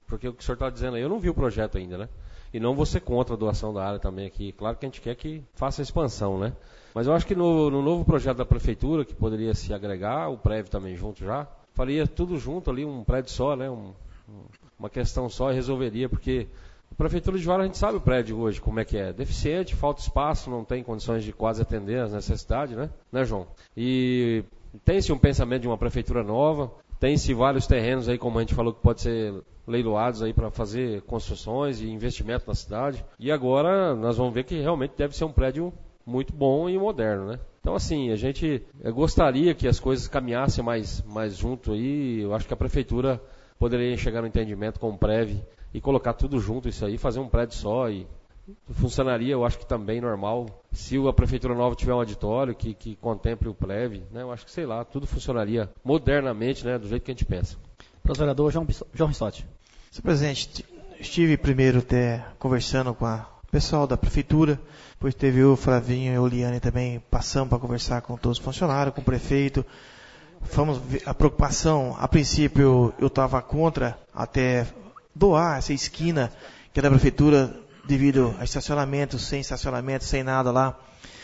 Porque o que o senhor está dizendo aí, eu não vi o projeto ainda, né? E não vou ser contra a doação da área também aqui. Claro que a gente quer que faça a expansão, né? Mas eu acho que no, no novo projeto da prefeitura, que poderia se agregar, o prédio também junto já, faria tudo junto ali, um prédio só, né? Um, uma questão só e resolveria, porque a prefeitura de Juara, a gente sabe o prédio hoje, como é que é. Deficiente, falta espaço, não tem condições de quase atender as necessidades, né? Né, João? E tem-se um pensamento de uma prefeitura nova, tem-se vários terrenos aí, como a gente falou, que pode ser leiloados aí para fazer construções e investimento na cidade. E agora nós vamos ver que realmente deve ser um prédio muito bom e moderno, né? Então, assim, a gente gostaria que as coisas caminhassem mais, mais junto aí. Eu acho que a prefeitura poderia chegar no entendimento com o Prev e colocar tudo junto isso aí, fazer um prédio só e funcionaria, eu acho que também normal. Se a prefeitura nova tiver um auditório que, que contemple o Prev, né? Eu acho que, sei lá, tudo funcionaria modernamente, né? Do jeito que a gente pensa. Professor vereador João, João Rissotti. Senhor presidente, estive primeiro até conversando com a pessoal da prefeitura, depois teve o Flavinho e o Liane também passando para conversar com todos os funcionários, com o prefeito. Fomos a preocupação, a princípio eu estava contra até doar essa esquina que é da prefeitura devido a estacionamento, sem estacionamento, sem nada lá.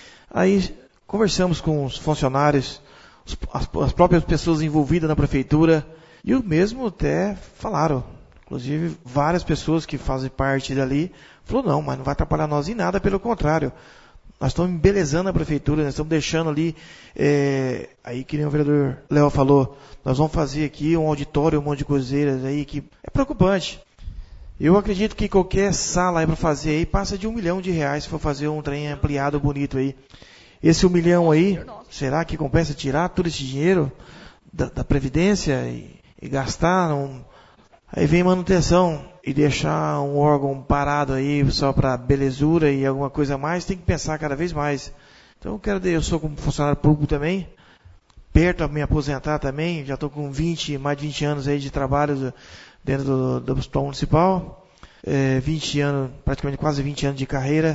Aí conversamos com os funcionários, as, as próprias pessoas envolvidas na prefeitura, e o mesmo até falaram, inclusive várias pessoas que fazem parte dali, falou, não, mas não vai atrapalhar nós em nada, pelo contrário. Nós estamos embelezando a prefeitura, nós estamos deixando ali, é, aí que nem o vereador Léo falou, nós vamos fazer aqui um auditório, um monte de coiseiras aí, que é preocupante. Eu acredito que qualquer sala aí para fazer aí passa de um milhão de reais se for fazer um trem ampliado bonito aí. Esse um milhão aí, será que compensa tirar todo esse dinheiro da, da Previdência e, e gastar? Num, aí vem manutenção e deixar um órgão parado aí só para belezura e alguma coisa a mais, tem que pensar cada vez mais. Então eu quero, eu sou como funcionário público também, perto de me aposentar também, já estou com vinte, mais de vinte anos aí de trabalho dentro do, do Hospital Municipal, é, vinte anos, praticamente quase vinte anos de carreira,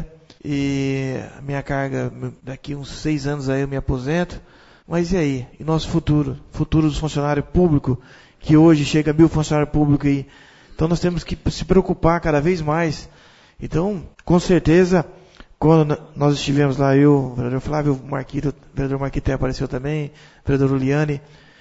e a minha carga, daqui uns seis anos aí eu me aposento. Mas e aí? E nosso futuro? Futuro dos funcionários públicos, que hoje chega a mil funcionários públicos aí. Então nós temos que se preocupar cada vez mais. Então, com certeza, quando nós estivemos lá, eu, o vereador Flávio, o Marquito, o vereador Marquito apareceu também, o vereador Liane,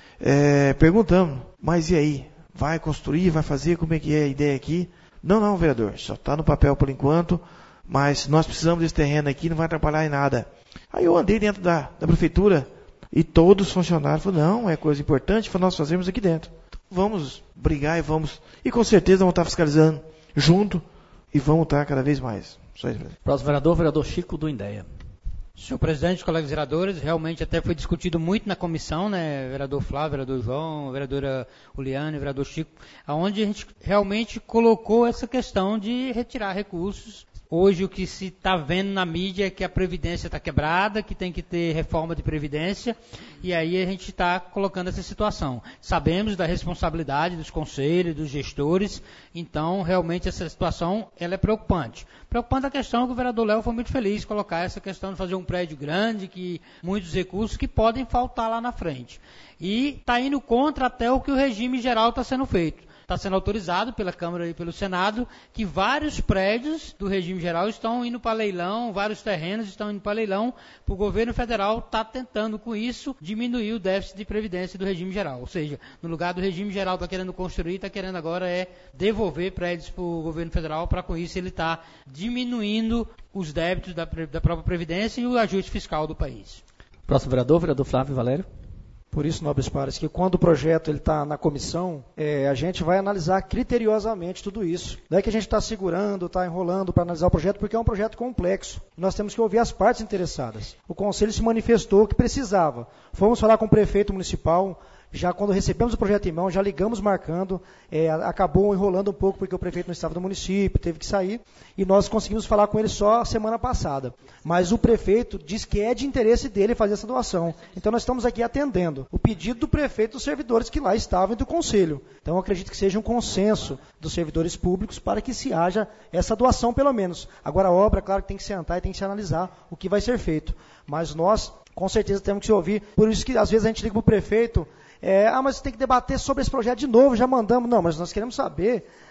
é, perguntamos, mas e aí? Vai construir, vai fazer, como é que é a ideia aqui? Não, não, vereador, só está no papel por enquanto, mas nós precisamos desse terreno aqui, não vai atrapalhar em nada. Aí eu andei dentro da, da prefeitura e todos os funcionários falaram, não, é coisa importante para nós fazermos aqui dentro. Vamos brigar e vamos, e com certeza vamos estar fiscalizando junto e vamos estar cada vez mais. Só isso, próximo vereador, vereador Chico do Indéia. Senhor presidente, colegas vereadores, realmente até foi discutido muito na comissão, né, vereador Flávio, vereador João, vereadora Uliane, vereador Chico, onde a gente realmente colocou essa questão de retirar recursos. Hoje o que se está vendo na mídia é que a Previdência está quebrada, que tem que ter reforma de Previdência, e aí a gente está colocando essa situação. Sabemos da responsabilidade dos conselhos, dos gestores, então realmente essa situação ela é preocupante. Preocupante a questão que o vereador Léo foi muito feliz em colocar essa questão de fazer um prédio grande, que muitos recursos que podem faltar lá na frente. E está indo contra até o que o regime geral está sendo feito. Está sendo autorizado pela Câmara e pelo Senado que vários prédios do regime geral estão indo para leilão, vários terrenos estão indo para leilão, para o governo federal está tentando com isso diminuir o déficit de previdência do regime geral. Ou seja, no lugar do regime geral está querendo construir, está querendo agora é devolver prédios para o governo federal, para com isso ele está diminuindo os débitos da, da própria previdência e o ajuste fiscal do país. Próximo vereador, vereador Flávio Valério. Por isso, nobres pares, que quando o projeto está na comissão, é, a gente vai analisar criteriosamente tudo isso. Não é que a gente está segurando, está enrolando para analisar o projeto, porque é um projeto complexo. Nós temos que ouvir as partes interessadas. O Conselho se manifestou que precisava. Fomos falar com o prefeito municipal, já quando recebemos o projeto em mão, já ligamos marcando, é, acabou enrolando um pouco porque o prefeito não estava no município, teve que sair, e nós conseguimos falar com ele só semana passada. Mas o prefeito diz que é de interesse dele fazer essa doação. Então nós estamos aqui atendendo o pedido do prefeito e dos servidores que lá estavam e do Conselho. Então eu acredito que seja um consenso dos servidores públicos para que se haja essa doação pelo menos. Agora a obra, claro que tem que sentar e tem que se analisar o que vai ser feito. Mas nós, com certeza, temos que se ouvir. Por isso que às vezes a gente liga para o prefeito, É, ah, mas tem que debater sobre esse projeto de novo, já mandamos. Não, mas nós queremos saber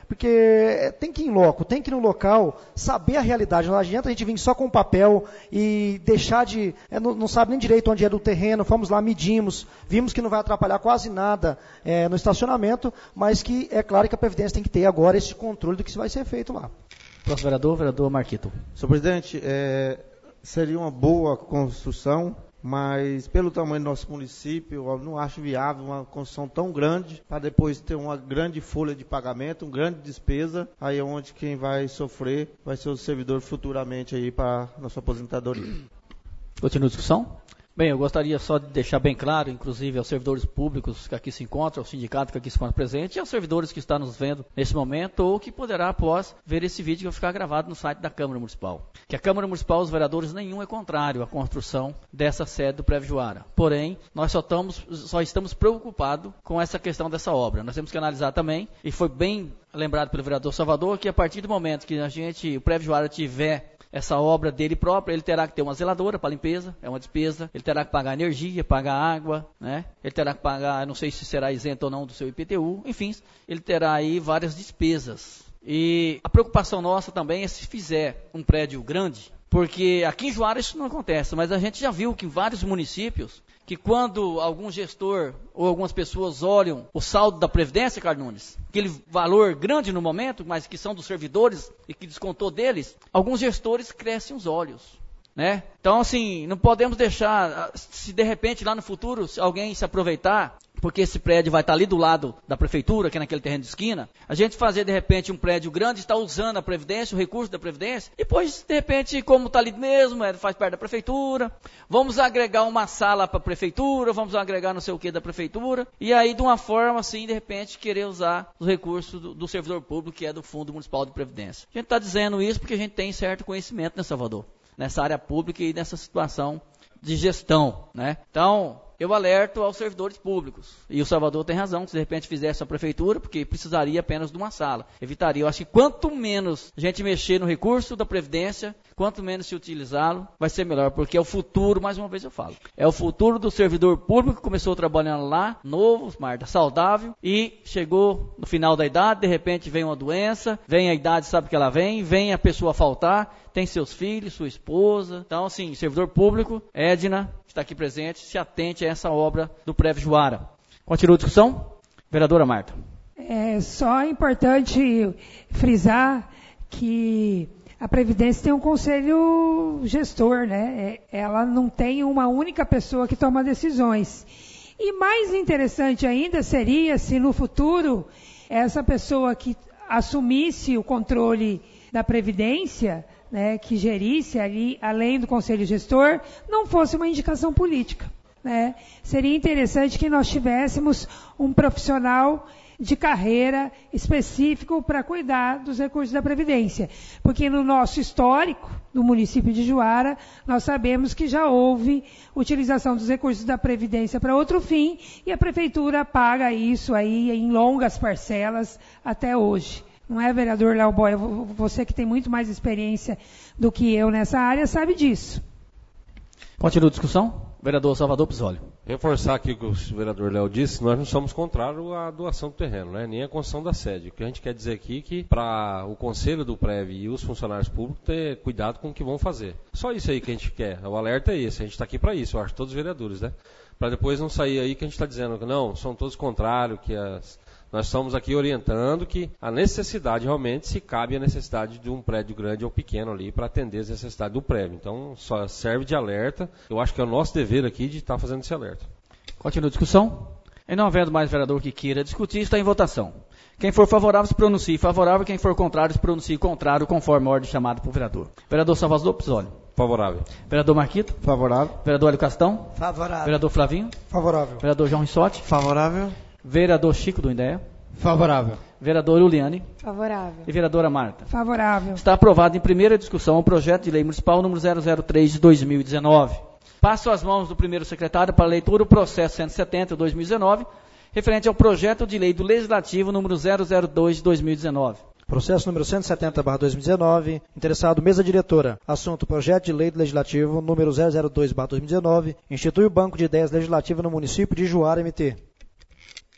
porque tem que ir em loco, tem que ir no local, saber a realidade. Não adianta a gente vir só com papel e deixar de... É, não, não sabe nem direito onde é do terreno, fomos lá, medimos, vimos que não vai atrapalhar quase nada é, no estacionamento, mas que é claro que a Previdência tem que ter agora esse controle do que vai ser feito lá. Próximo vereador, vereador Marquito. Senhor presidente, é, seria uma boa construção, mas pelo tamanho do nosso município, eu não acho viável uma construção tão grande para depois ter uma grande folha de pagamento, uma grande despesa, aí é onde quem vai sofrer vai ser o servidor futuramente aí para nossa aposentadoria. Continua a discussão? Bem, eu gostaria só de deixar bem claro, inclusive aos servidores públicos que aqui se encontram, ao sindicato que aqui se encontra presente, e aos servidores que estão nos vendo nesse momento, ou que poderá, após ver esse vídeo, que vai ficar gravado no site da Câmara Municipal. Que a Câmara Municipal, os vereadores, nenhum é contrário à construção dessa sede do Prévio Juara. Porém, nós só estamos, só estamos preocupados com essa questão dessa obra. Nós temos que analisar também, e foi bem lembrado pelo vereador Salvador, que a partir do momento que a gente, o Prévio Juara tiver essa obra dele própria, ele terá que ter uma zeladora para limpeza, é uma despesa, ele terá que pagar energia, pagar água, né? Ele terá que pagar, não sei se será isento ou não do seu I P T U, enfim, ele terá aí várias despesas. E a preocupação nossa também é se fizer um prédio grande, porque aqui em Juara isso não acontece, mas a gente já viu que em vários municípios, que quando algum gestor ou algumas pessoas olham o saldo da Previdência, Carlos Nunes, aquele valor grande no momento, mas que são dos servidores e que descontou deles, alguns gestores crescem os olhos, né? Então, assim, não podemos deixar, se de repente lá no futuro, se alguém se aproveitar, porque esse prédio vai estar ali do lado da prefeitura, que é naquele terreno de esquina, a gente fazer de repente um prédio grande, estar usando a Previdência, o recurso da Previdência, e depois de repente, como está ali mesmo, é, faz parte da prefeitura, vamos agregar uma sala para a prefeitura, vamos agregar não sei o que da prefeitura, e aí de uma forma assim, de repente, querer usar os recursos do, do servidor público, que é do Fundo Municipal de Previdência. A gente está dizendo isso porque a gente tem certo conhecimento, né, Salvador? Nessa área pública e nessa situação de gestão, né? Então, eu alerto aos servidores públicos. E o Salvador tem razão, que se de repente fizesse a prefeitura, porque precisaria apenas de uma sala. Evitaria. Eu acho que quanto menos a gente mexer no recurso da Previdência, quanto menos se utilizá-lo, vai ser melhor. Porque é o futuro, mais uma vez eu falo, é o futuro do servidor público que começou trabalhando lá, novo, Marta, saudável, e chegou no final da idade, de repente vem uma doença, vem a idade, sabe que ela vem, vem a pessoa faltar, tem seus filhos, sua esposa. Então, assim, servidor público, Edna, está aqui presente, se atente a essa obra do Prévio Juara. Continua a discussão? Vereadora Marta. É só importante frisar que a Previdência tem um conselho gestor, né? Ela não tem uma única pessoa que toma decisões. E mais interessante ainda seria se no futuro essa pessoa que assumisse o controle da Previdência, né, que gerisse ali, além do conselho gestor, não fosse uma indicação política, né? Seria interessante que nós tivéssemos um profissional de carreira específico para cuidar dos recursos da Previdência. Porque no nosso histórico do município de Juara, nós sabemos que já houve utilização dos recursos da Previdência para outro fim, e a Prefeitura paga isso aí em longas parcelas até hoje. Não é, vereador Léo Boia? Você que tem muito mais experiência do que eu nessa área, sabe disso. Continua a discussão? Vereador Salvador Pizzoli. Reforçar aqui o que o vereador Léo disse, nós não somos contrários à doação do terreno, né? Nem à construção da sede. O que a gente quer dizer aqui é que para o conselho do Prev e os funcionários públicos ter cuidado com o que vão fazer. Só isso aí que a gente quer. O alerta é esse. A gente está aqui para isso, eu acho, todos os vereadores, né? Para depois não sair aí que a gente está dizendo que não, são todos contrários, que as... Nós estamos aqui orientando que a necessidade realmente, se cabe a necessidade de um prédio grande ou pequeno ali para atender as necessidades do prédio. Então, só serve de alerta. Eu acho que é o nosso dever aqui de estar fazendo esse alerta. Continua a discussão. E não havendo mais vereador que queira discutir, está em votação. Quem for favorável, se pronuncie favorável. Quem for contrário, se pronuncie contrário, conforme a ordem chamada por vereador. Vereador Salvador Pizzoli. Favorável. Vereador Marquito. Favorável. Vereador Hélio Castão. Favorável. Vereador Flavinho. Favorável. Vereador João Rissotti. Favorável. Vereador Chico do Indéia. Favorável. Vereador Uliane. Favorável. E vereadora Marta. Favorável. Está aprovado em primeira discussão o projeto de lei municipal número zero zero três de dois mil e dezenove. Passo às mãos do primeiro secretário para a leitura o processo cento e setenta de dois mil e dezenove, referente ao projeto de lei do Legislativo número zero zero dois de dois mil e dezenove. Processo número cento e setenta barra dois mil e dezenove. Interessado, mesa diretora. Assunto, projeto de lei do Legislativo número zero zero dois barra dois mil e dezenove. Institui o Banco de Ideias Legislativo no município de Juara, M T.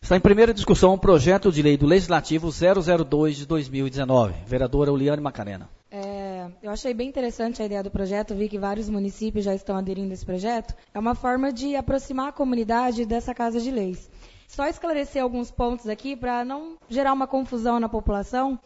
Está em primeira discussão o projeto de lei do Legislativo zero zero dois de dois mil e dezenove. Vereadora Uliane Macarena. É, eu achei bem interessante a ideia do projeto, vi que vários municípios já estão aderindo a esse projeto. É uma forma de aproximar a comunidade dessa Casa de Leis. Só esclarecer alguns pontos aqui para não gerar uma confusão na população.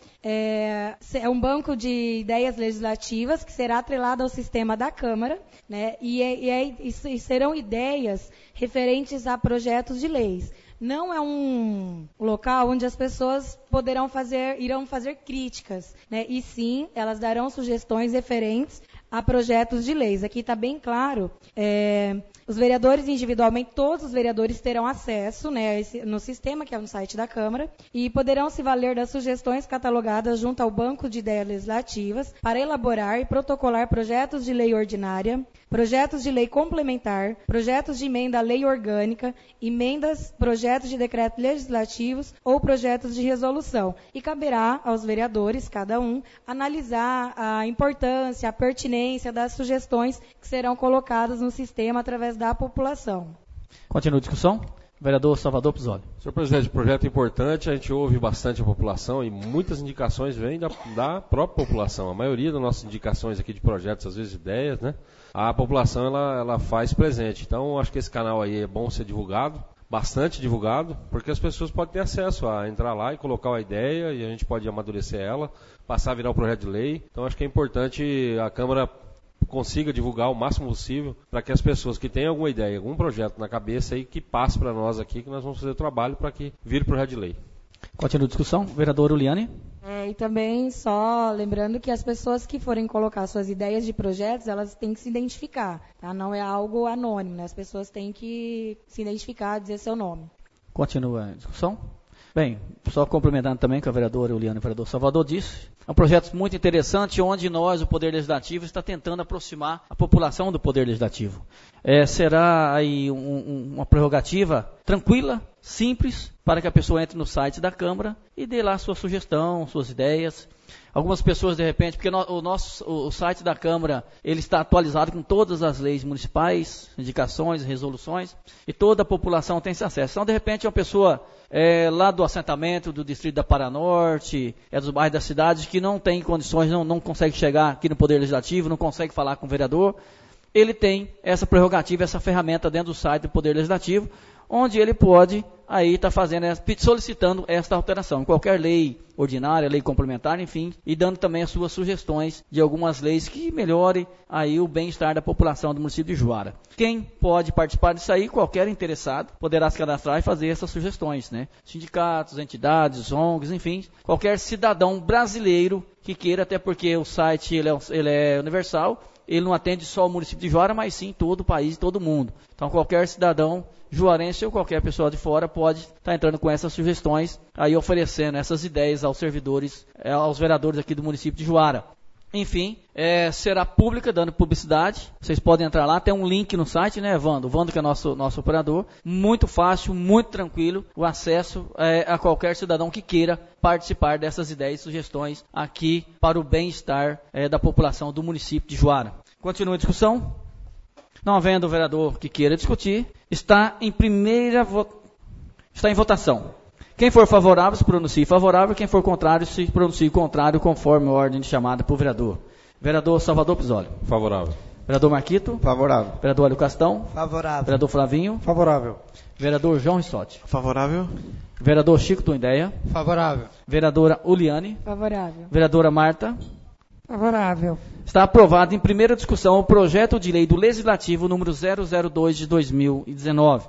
É, é um banco de ideias legislativas que será atrelado ao sistema da Câmara, né, e, é, e, é, e serão ideias referentes a projetos de leis. Não é um local onde as pessoas poderão fazer, irão fazer críticas, né? E sim, elas darão sugestões referentes a projetos de leis. Aqui está bem claro, é, os vereadores individualmente, todos os vereadores terão acesso, né, esse, no sistema, que é no site da Câmara, e poderão se valer das sugestões catalogadas junto ao Banco de Ideias Legislativas para elaborar e protocolar projetos de lei ordinária, projetos de lei complementar, projetos de emenda à lei orgânica, emendas, projetos de decretos legislativos ou projetos de resolução. E caberá aos vereadores, cada um, analisar a importância, a pertinência das sugestões que serão colocadas no sistema através da população. Continua a discussão. Vereador Salvador Pizzoli. Senhor presidente, projeto importante, a gente ouve bastante a população e muitas indicações vêm da, da própria população. A maioria das nossas indicações aqui de projetos, às vezes ideias, né? A população ela, ela faz presente. Então, acho que esse canal aí é bom ser divulgado, bastante divulgado, porque as pessoas podem ter acesso a entrar lá e colocar uma ideia e a gente pode amadurecer ela, passar a virar um projeto de lei. Então, acho que é importante a Câmara consiga divulgar o máximo possível para que as pessoas que têm alguma ideia, algum projeto na cabeça aí, que passe para nós aqui, que nós vamos fazer o trabalho para que vire projeto de lei. Continua a discussão. Vereadora Uliane. É, e também só lembrando que as pessoas que forem colocar suas ideias de projetos, elas têm que se identificar, tá? Não é algo anônimo, né? As pessoas têm que se identificar, dizer seu nome. Continua a discussão. Bem, só complementando também com a vereadora Uliane e o vereador Salvador disse, é um projeto muito interessante onde nós, o Poder Legislativo, está tentando aproximar a população do Poder Legislativo. É, será aí um, um, uma prerrogativa tranquila, simples, para que a pessoa entre no site da Câmara e dê lá sua sugestão, suas ideias. Algumas pessoas, de repente, porque no, o, nosso, o, o site da Câmara ele está atualizado com todas as leis municipais, indicações, resoluções, e toda a população tem esse acesso. Então, de repente, uma pessoa é, lá do assentamento, do distrito da Paranorte, é dos bairros da cidade, que não tem condições, não, não consegue chegar aqui no Poder Legislativo, não consegue falar com o vereador, ele tem essa prerrogativa, essa ferramenta dentro do site do Poder Legislativo, onde ele pode aí estar tá fazendo, solicitando esta alteração, qualquer lei ordinária, lei complementar, enfim, e dando também as suas sugestões de algumas leis que melhorem aí o bem-estar da população do município de Juara. Quem pode participar disso aí, qualquer interessado, poderá se cadastrar e fazer essas sugestões, né? Sindicatos, entidades, O N Gs, enfim, qualquer cidadão brasileiro que queira, até porque o site ele é, ele é universal, ele não atende só o município de Juara, mas sim todo o país, todo o mundo. Então qualquer cidadão juarense ou qualquer pessoa de fora pode estar entrando com essas sugestões, aí oferecendo essas ideias aos servidores, aos vereadores aqui do município de Juara. Enfim, é, será pública, dando publicidade. Vocês podem entrar lá, tem um link no site, né, Vando? O Vando que é nosso, nosso operador. Muito fácil, muito tranquilo, o acesso é, a qualquer cidadão que queira participar dessas ideias e sugestões aqui para o bem-estar é, da população do município de Juara. Continua a discussão. Não havendo o vereador que queira discutir, está em primeira vo... está em votação. Quem for favorável, se pronuncie favorável. Quem for contrário, se pronuncie contrário, conforme a ordem de chamada para o vereador. Vereador Salvador Pizzoli. Favorável. Vereador Marquito. Favorável. Vereador Hélio Castão. Favorável. Vereador Flavinho. Favorável. Vereador João Rissotti. Favorável. Vereador Chico Tuindeia. Favorável. Vereadora Uliane. Favorável. Vereadora Marta. Favorável. Está aprovado em primeira discussão o projeto de lei do Legislativo número zero zero dois de dois mil e dezenove.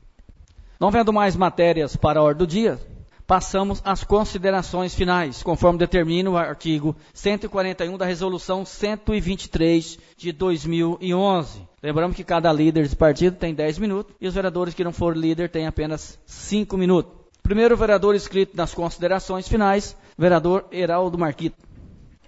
Não vendo mais matérias para a ordem do dia, passamos às considerações finais, conforme determina o artigo cento e quarenta e um da Resolução cento e vinte e três de dois mil e onze. Lembramos que cada líder de partido tem dez minutos e os vereadores que não forem líder têm apenas cinco minutos. Primeiro vereador inscrito nas considerações finais, vereador Heraldo Marquito.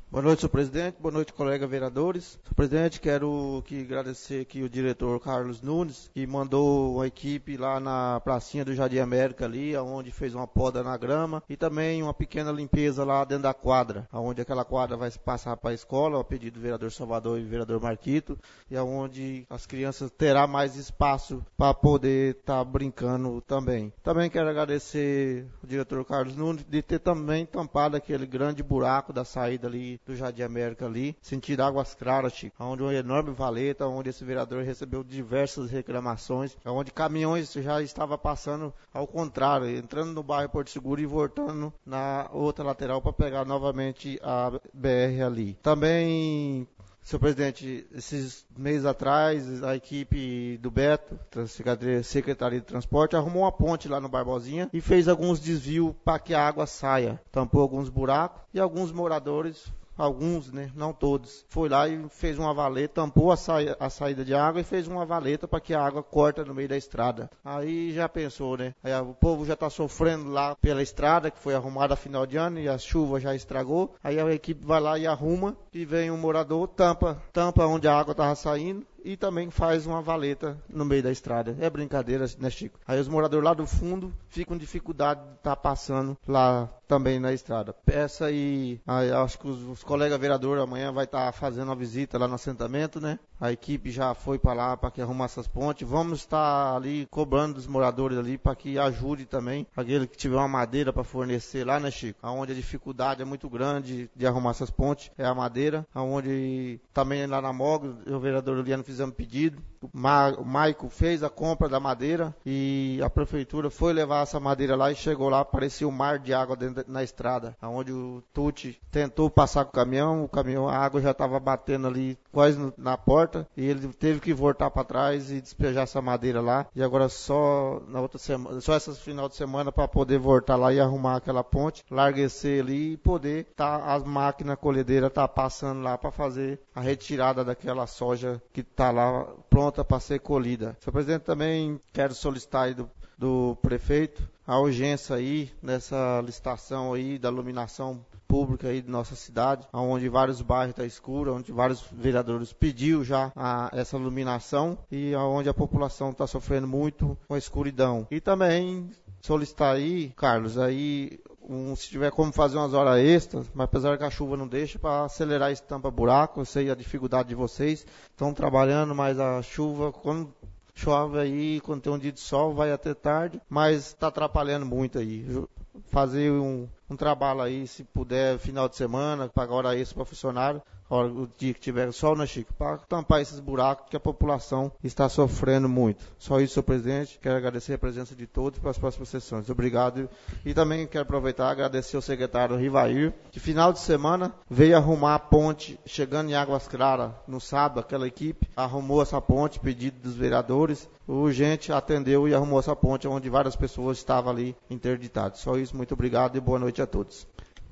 Boa noite, senhor presidente. Boa noite, colega vereadores. Senhor presidente, quero que agradecer aqui o diretor Carlos Nunes, que mandou uma equipe lá na pracinha do Jardim América ali, onde fez uma poda na grama e também uma pequena limpeza lá dentro da quadra, onde aquela quadra vai passar para a escola, a pedido do vereador Salvador e do vereador Marquito, e onde as crianças terão mais espaço para poder estar tá brincando também. Também quero agradecer o diretor Carlos Nunes de ter também tampado aquele grande buraco da saída ali do Jardim América ali, sentido Águas Claras, Chico, onde uma enorme valeta, onde esse vereador recebeu diversas reclamações, onde caminhões já estavam passando ao contrário, entrando no bairro Porto Seguro e voltando na outra lateral para pegar novamente a B R ali. Também, senhor presidente, esses meses atrás, a equipe do Beto, Secretaria de Transporte, arrumou uma ponte lá no Barbosinha e fez alguns desvios para que a água saia. Tampou alguns buracos e alguns moradores, alguns, né, não todos, foi lá e fez uma valeta, tampou a, sa- a saída de água e fez uma valeta para que a água corta no meio da estrada. Aí já pensou, né? Aí o povo já está sofrendo lá pela estrada, que foi arrumada a final de ano e a chuva já estragou. Aí a equipe vai lá e arruma, e vem um morador, tampa, tampa onde a água estava saindo, e também faz uma valeta no meio da estrada. É brincadeira, né, Chico? Aí os moradores lá do fundo ficam com dificuldade de estar tá passando lá também na estrada. Peça aí, aí acho que os, os colegas vereadores amanhã vai estar tá fazendo uma visita lá no assentamento, né? A equipe já foi para lá para que arrumar essas pontes. Vamos estar ali cobrando dos moradores ali para que ajude também aquele que tiver uma madeira para fornecer lá, né, Chico? Onde a dificuldade é muito grande de arrumar essas pontes é a madeira. Onde também lá na M O G, o vereador Juliano fizemos pedido, o, Ma, o Maico fez a compra da madeira e a prefeitura foi levar essa madeira lá e chegou lá, parecia um mar de água dentro, na estrada, onde o Tuti tentou passar com o caminhão, o caminhão, a água já estava batendo ali quase no, na porta e ele teve que voltar para trás e despejar essa madeira lá, e agora só na outra semana, só esse final de semana para poder voltar lá e arrumar aquela ponte, larguecer ali e poder tá, as máquinas colhedeiras tá passando lá para fazer a retirada daquela soja que está lá pronta para ser colhida. Senhor presidente, também quero solicitar aí do, do prefeito a urgência aí nessa licitação aí da iluminação pública aí de nossa cidade, onde vários bairros estão escuros, onde vários vereadores pediu já a, essa iluminação e onde a população está sofrendo muito com a escuridão. E também solicitar aí, Carlos, aí Um, se tiver como fazer umas horas extras, mas apesar que a chuva não deixa, para acelerar esse tampa-buraco, eu sei a dificuldade de vocês, estão trabalhando, mas a chuva, quando chove aí, quando tem um dia de sol, vai até tarde, mas está atrapalhando muito aí. Fazer um, um trabalho aí, se puder, final de semana, pagar hora extra para funcionário, hora, o dia que tiver sol, né, Chico? Para tampar esses buracos que a população está sofrendo muito. Só isso, senhor presidente. Quero agradecer a presença de todos para as próximas sessões. Obrigado. E também quero aproveitar e agradecer ao secretário Rivair, que final de semana veio arrumar a ponte, chegando em Águas Claras, no sábado, aquela equipe arrumou essa ponte, pedido dos vereadores. O urgente atendeu e arrumou essa ponte, onde várias pessoas estavam ali interditadas. Só isso, muito obrigado e boa noite a todos.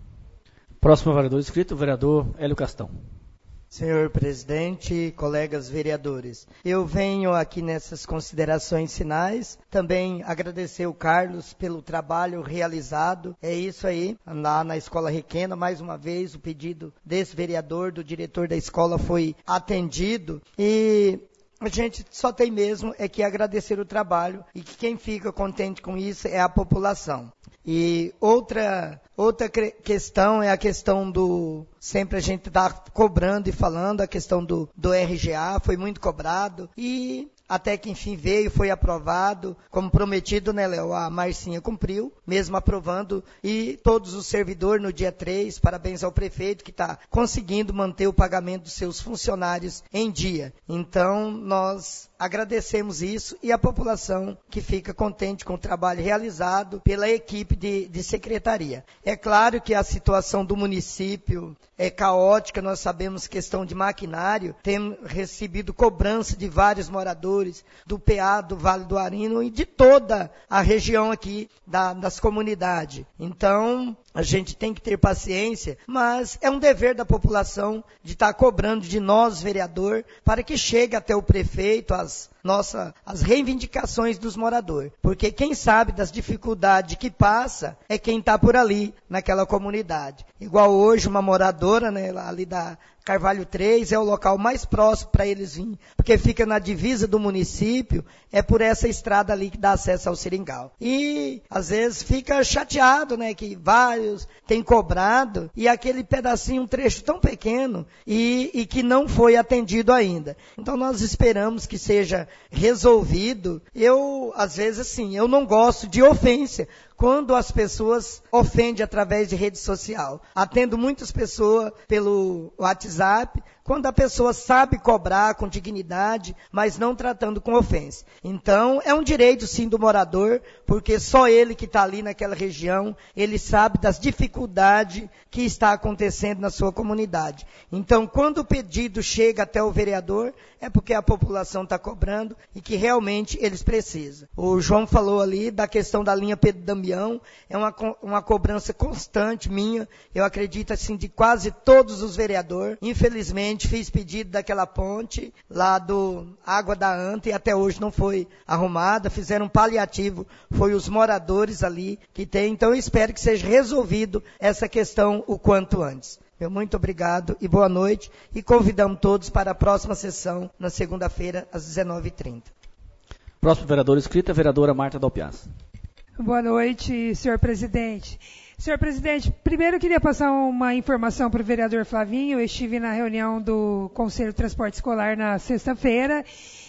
Próximo vereador inscrito, o vereador Hélio Castão. Senhor presidente, colegas vereadores, eu venho aqui nessas considerações finais, também agradecer o Carlos pelo trabalho realizado, é isso aí, lá na Escola Requena, mais uma vez o pedido desse vereador, do diretor da escola foi atendido e a gente só tem mesmo é que agradecer o trabalho e que quem fica contente com isso é a população. E outra, outra questão é a questão do... Sempre a gente está cobrando e falando, a questão do, do R G A, foi muito cobrado e até que enfim veio, foi aprovado, como prometido, né, Léo? A Marcinha cumpriu, mesmo aprovando, e todos os servidores no dia três, parabéns ao prefeito que está conseguindo manter o pagamento dos seus funcionários em dia. Então, nós agradecemos isso e a população que fica contente com o trabalho realizado pela equipe de, de secretaria. É claro que a situação do município é caótica, nós sabemos questão de maquinário, temos recebido cobrança de vários moradores do P A, do Vale do Arino e de toda a região aqui da, das comunidades. Então, a gente tem que ter paciência, mas é um dever da população de estar cobrando de nós, vereador, para que chegue até o prefeito, as nossa, as reivindicações dos moradores. Porque quem sabe das dificuldades que passa é quem está por ali, naquela comunidade. Igual hoje, uma moradora, né, ali da Carvalho três, é o local mais próximo para eles virem, porque fica na divisa do município, é por essa estrada ali que dá acesso ao Seringal. E, às vezes, fica chateado, né, que vários têm cobrado, e aquele pedacinho, um trecho tão pequeno, e, e que não foi atendido ainda. Então, nós esperamos que seja resolvido. Eu, às vezes, assim, eu não gosto de ofensa, quando as pessoas ofendem através de rede social. Atendo muitas pessoas pelo WhatsApp, quando a pessoa sabe cobrar com dignidade, mas não tratando com ofensa. Então, é um direito, sim, do morador, porque só ele que está ali naquela região, ele sabe das dificuldades que está acontecendo na sua comunidade. Então, quando o pedido chega até o vereador, é porque a população está cobrando e que realmente eles precisam. O João falou ali da questão da linha Pedro Damião, é uma, uma cobrança constante minha, eu acredito assim, de quase todos os vereadores. Infelizmente, fiz pedido daquela ponte lá do Água da Anta e até hoje não foi arrumada, fizeram um paliativo, foi os moradores ali que tem, então eu espero que seja resolvido essa questão o quanto antes. Meu muito obrigado e boa noite, e convidamos todos para a próxima sessão, na segunda-feira, às dezenove e trinta. Próximo vereador inscrito é a vereadora Marta Dalpiaz. Boa noite, senhor presidente. Senhor presidente, primeiro eu queria passar uma informação para o vereador Flavinho. Eu estive na reunião do Conselho de Transporte Escolar na sexta-feira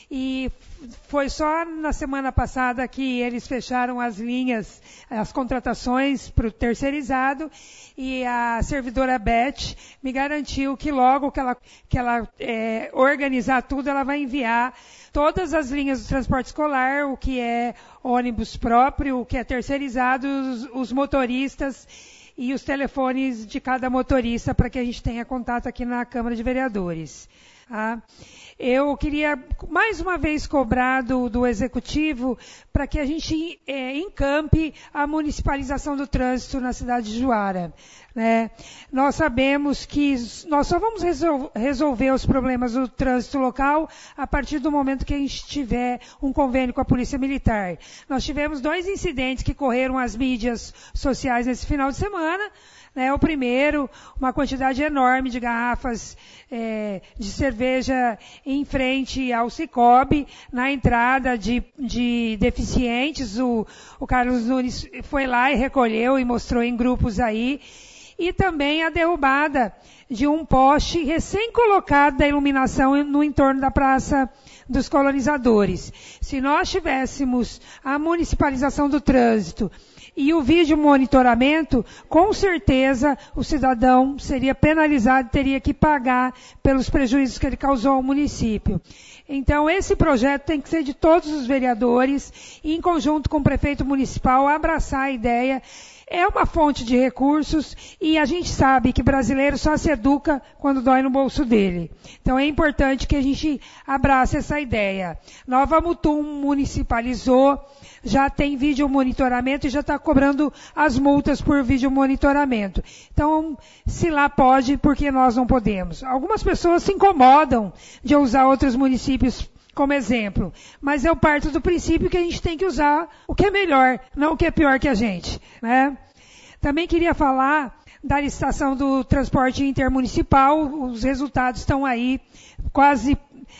e foi só na semana passada que eles fecharam as linhas, as contratações para o terceirizado, e a servidora Beth me garantiu que logo que ela, que ela é, organizar tudo, ela vai enviar todas as linhas do transporte escolar, o que é ônibus próprio, o que é terceirizado, os, os motoristas e os telefones de cada motorista, para que a gente tenha contato aqui na Câmara de Vereadores. Tá? Eu queria, mais uma vez, cobrar do, do Executivo para que a gente é, encampe a municipalização do trânsito na cidade de Juara. Né? Nós sabemos que nós só vamos resol- resolver os problemas do trânsito local a partir do momento que a gente tiver um convênio com a Polícia Militar. Nós tivemos dois incidentes que correram as mídias sociais nesse final de semana. Né, o primeiro, uma quantidade enorme de garrafas é, de cerveja em frente ao Cicobi, na entrada de, de deficientes. O, o Carlos Nunes foi lá e recolheu e mostrou em grupos aí. E também a derrubada de um poste recém-colocado da iluminação no entorno da Praça dos Colonizadores. Se nós tivéssemos a municipalização do trânsito e o vídeo monitoramento, com certeza o cidadão seria penalizado, teria que pagar pelos prejuízos que ele causou ao município. Então, esse projeto tem que ser de todos os vereadores, e, em conjunto com o prefeito municipal, abraçar a ideia. É uma fonte de recursos e a gente sabe que brasileiro só se educa quando dói no bolso dele. Então é importante que a gente abrace essa ideia. Nova Mutum municipalizou, já tem vídeo monitoramento e já está cobrando as multas por vídeo monitoramento. Então, se lá pode, por que nós não podemos? Algumas pessoas se incomodam de usar outros municípios como exemplo, mas eu parto do princípio que a gente tem que usar o que é melhor, não o que é pior que a gente. Né? Também queria falar da licitação do transporte intermunicipal. Os resultados estão aí quase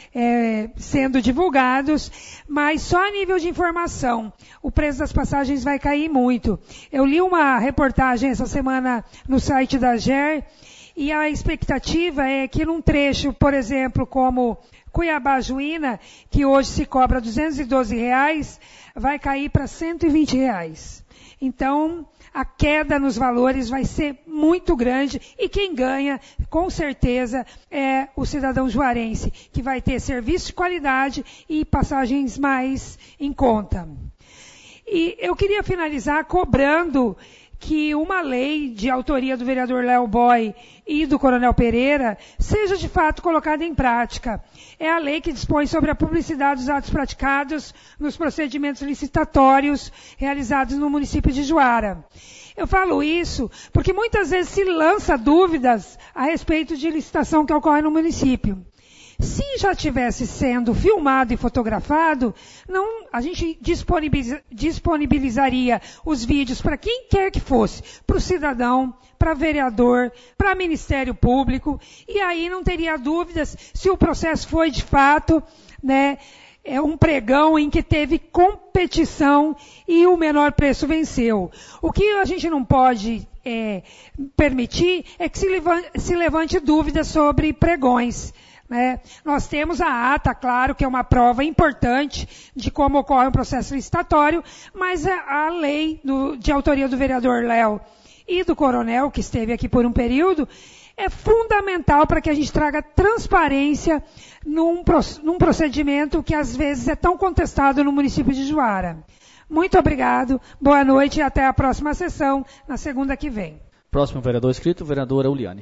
é, sendo divulgados, mas só a nível de informação. O preço das passagens vai cair muito. Eu li uma reportagem essa semana no site da G E R, e a expectativa é que num trecho, por exemplo, como Cuiabá-Juína, que hoje se cobra duzentos e doze reais, vai cair para cento e vinte reais. Então, a queda nos valores vai ser muito grande, e quem ganha, com certeza, é o cidadão juarense, que vai ter serviço de qualidade e passagens mais em conta. E eu queria finalizar cobrando que uma lei de autoria do vereador Léo Boy e do Coronel Pereira seja de fato colocada em prática. É a lei que dispõe sobre a publicidade dos atos praticados nos procedimentos licitatórios realizados no município de Juara. Eu falo isso porque muitas vezes se lança dúvidas a respeito de licitação que ocorre no município. Se já tivesse sendo filmado e fotografado, não, a gente disponibiliza, disponibilizaria os vídeos para quem quer que fosse, para o cidadão, para vereador, para Ministério Público, e aí não teria dúvidas se o processo foi de fato, né, é um pregão em que teve competição e o menor preço venceu. O que a gente não pode é, permitir é que se levante, se levante dúvidas sobre pregões. Né? Nós temos a ata, claro, que é uma prova importante de como ocorre um processo licitatório, mas a, a lei do, de autoria do vereador Léo e do coronel, que esteve aqui por um período, é fundamental para que a gente traga transparência num, num procedimento que às vezes é tão contestado no município de Juara. Muito obrigado, boa noite e até a próxima sessão, na segunda que vem. Próximo vereador inscrito, vereadora Uliane.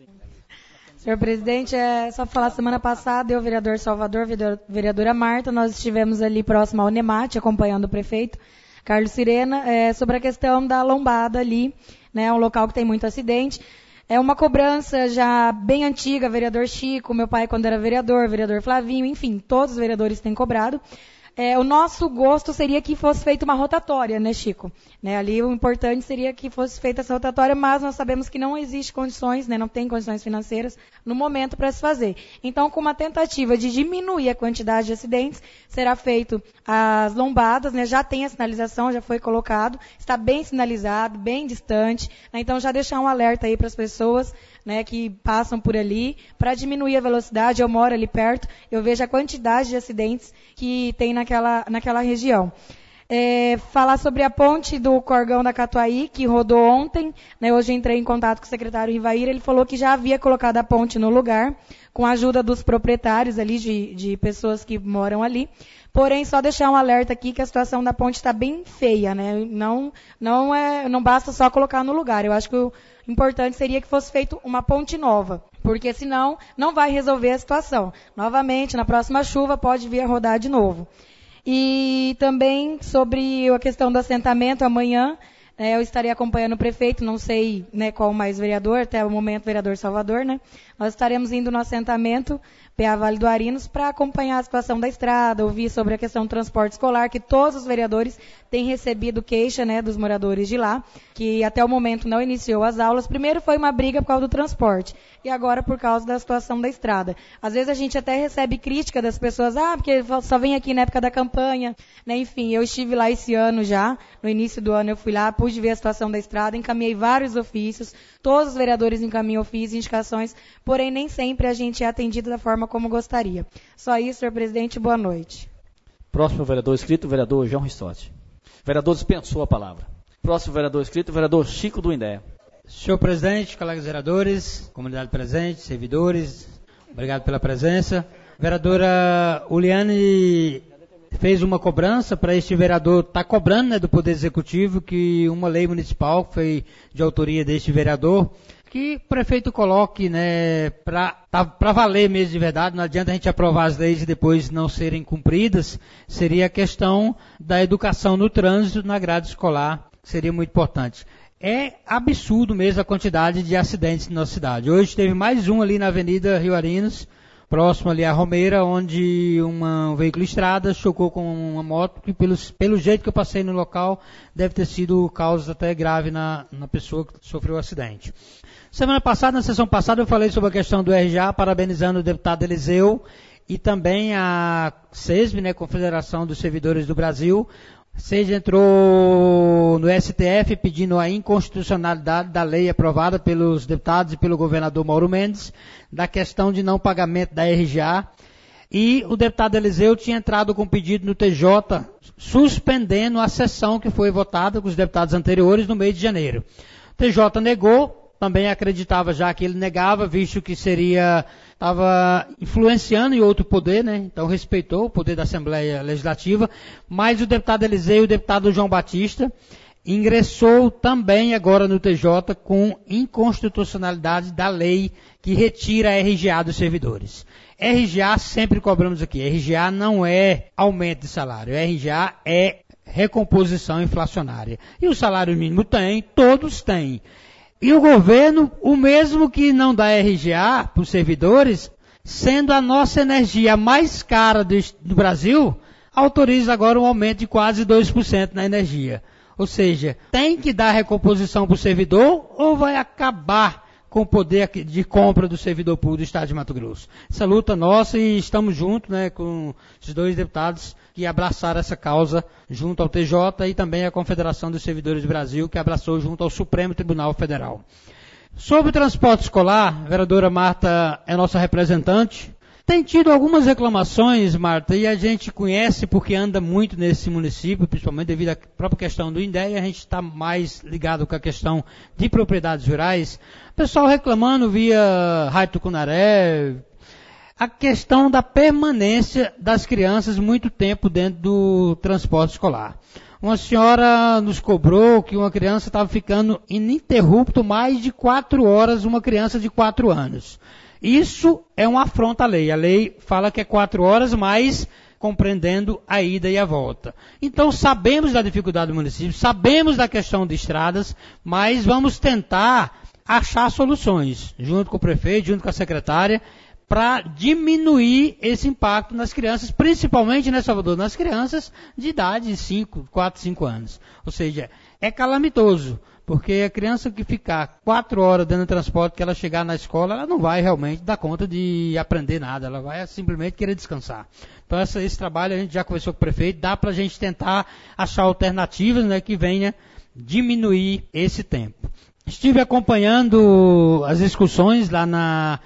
Senhor presidente, é só falar, semana passada, eu, vereador Salvador, vereadora Marta, nós estivemos ali próximo ao Nemate, acompanhando o prefeito Carlos Sirena, é, sobre a questão da lombada ali, né, um local que tem muito acidente. É uma cobrança já bem antiga, vereador Chico, meu pai quando era vereador, vereador Flavinho, enfim, todos os vereadores têm cobrado. É, o nosso gosto seria que fosse feita uma rotatória, né, Chico? Né, ali o importante seria que fosse feita essa rotatória, mas nós sabemos que não existe condições, né, não tem condições financeiras no momento para se fazer. Então, com uma tentativa de diminuir a quantidade de acidentes, será feito as lombadas, né, já tem a sinalização, já foi colocado, está bem sinalizado, bem distante, né, então já deixar um alerta aí para as pessoas, né, que passam por ali, para diminuir a velocidade. Eu moro ali perto, eu vejo a quantidade de acidentes que tem naquela, naquela região. É, falar sobre a ponte do Corgão da Catuaí, que rodou ontem, né, hoje entrei em contato com o secretário Rivaíra, ele falou que já havia colocado a ponte no lugar, com a ajuda dos proprietários ali, de, de pessoas que moram ali. Porém, só deixar um alerta aqui que a situação da ponte está bem feia, né? Não, não, é, não basta só colocar no lugar. Eu acho que o importante seria que fosse feita uma ponte nova, porque senão não vai resolver a situação. Novamente, na próxima chuva, pode vir a rodar de novo. E também sobre a questão do assentamento, amanhã, é, eu estarei acompanhando o prefeito, não sei, né, qual mais vereador, até o momento vereador Salvador, né? Nós estaremos indo no assentamento P A Vale do Arinos para acompanhar a situação da estrada, ouvir sobre a questão do transporte escolar, que todos os vereadores têm recebido queixa, né, dos moradores de lá, que até o momento não iniciou as aulas. Primeiro foi uma briga por causa do transporte e agora por causa da situação da estrada. Às vezes a gente até recebe crítica das pessoas, ah, porque só vem aqui na época da campanha, né? Enfim, eu estive lá esse ano já, no início do ano eu fui lá, pude ver a situação da estrada, encaminhei vários ofícios, todos os vereadores encaminham ofícios, indicações, porém nem sempre a gente é atendido da forma como gostaria. Só isso, senhor presidente, boa noite. Próximo vereador inscrito, vereador João Rissotti. Vereador dispensou a palavra. Próximo vereador inscrito, vereador Chico do Indé. Senhor presidente, colegas vereadores, comunidade presente, servidores, obrigado pela presença. Vereadora Uliane fez uma cobrança para este vereador estar tá cobrando, né, do Poder Executivo que uma lei municipal foi de autoria deste vereador, que o prefeito coloque, né, para tá, para valer mesmo de verdade. Não adianta a gente aprovar as leis e depois não serem cumpridas. Seria a questão da educação no trânsito na grade escolar, que seria muito importante. É absurdo mesmo a quantidade de acidentes na nossa cidade. Hoje teve mais um ali na Avenida Rio Arinos, próximo ali à Romeira, onde uma, um veículo estrada chocou com uma moto, que pelos, pelo jeito que eu passei no local, deve ter sido causa até grave na, na pessoa que sofreu o acidente. Semana passada, na sessão passada, eu falei sobre a questão do R J A, parabenizando o deputado Eliseu e também a CESB, né, Confederação dos Servidores do Brasil. CESB entrou no S T F pedindo a inconstitucionalidade da lei aprovada pelos deputados e pelo governador Mauro Mendes, da questão de não pagamento da R J A. E o deputado Eliseu tinha entrado com pedido no T J, suspendendo a sessão que foi votada com os deputados anteriores no mês de janeiro. O T J negou. Também acreditava já que ele negava, visto que seria, estava influenciando em outro poder, né? Então respeitou o poder da Assembleia Legislativa, mas o deputado Eliseu e o deputado João Batista ingressou também agora no T J com inconstitucionalidade da lei que retira a R J A dos servidores. R J A sempre cobramos aqui, R J A não é aumento de salário, R J A é recomposição inflacionária. E o salário mínimo tem, todos têm. E o governo, o mesmo que não dá R J A para os servidores, sendo a nossa energia a mais cara do, do Brasil, autoriza agora um aumento de quase dois por cento na energia. Ou seja, tem que dar recomposição para o servidor ou vai acabar com o poder de compra do servidor público do Estado de Mato Grosso? Essa luta nossa, e estamos juntos, né, com os dois deputados que abraçaram essa causa junto ao T J e também a Confederação dos Servidores do Brasil, que abraçou junto ao Supremo Tribunal Federal. Sobre o transporte escolar, a vereadora Marta é nossa representante. Tem tido algumas reclamações, Marta, e a gente conhece porque anda muito nesse município, principalmente devido à própria questão do INDEA, e a gente está mais ligado com a questão de propriedades rurais. Pessoal reclamando via Rádio Tucunaré, a questão da permanência das crianças muito tempo dentro do transporte escolar. Uma senhora nos cobrou que uma criança estava ficando ininterrupto mais de quatro horas, uma criança de quatro anos. Isso é uma afronta à lei. A lei fala que é quatro horas, mas compreendendo a ida e a volta. Então, sabemos da dificuldade do município, sabemos da questão de estradas, mas vamos tentar achar soluções, junto com o prefeito, junto com a secretária, para diminuir esse impacto nas crianças, principalmente, né, Salvador, nas crianças de idade de cinco, quatro, cinco anos. Ou seja, é calamitoso. Porque a criança que ficar quatro horas dentro do transporte, que ela chegar na escola, ela não vai realmente dar conta de aprender nada, ela vai simplesmente querer descansar. Então essa, esse trabalho a gente já conversou com o prefeito, dá para a gente tentar achar alternativas, né, que venha diminuir esse tempo. Estive acompanhando as discussões lá na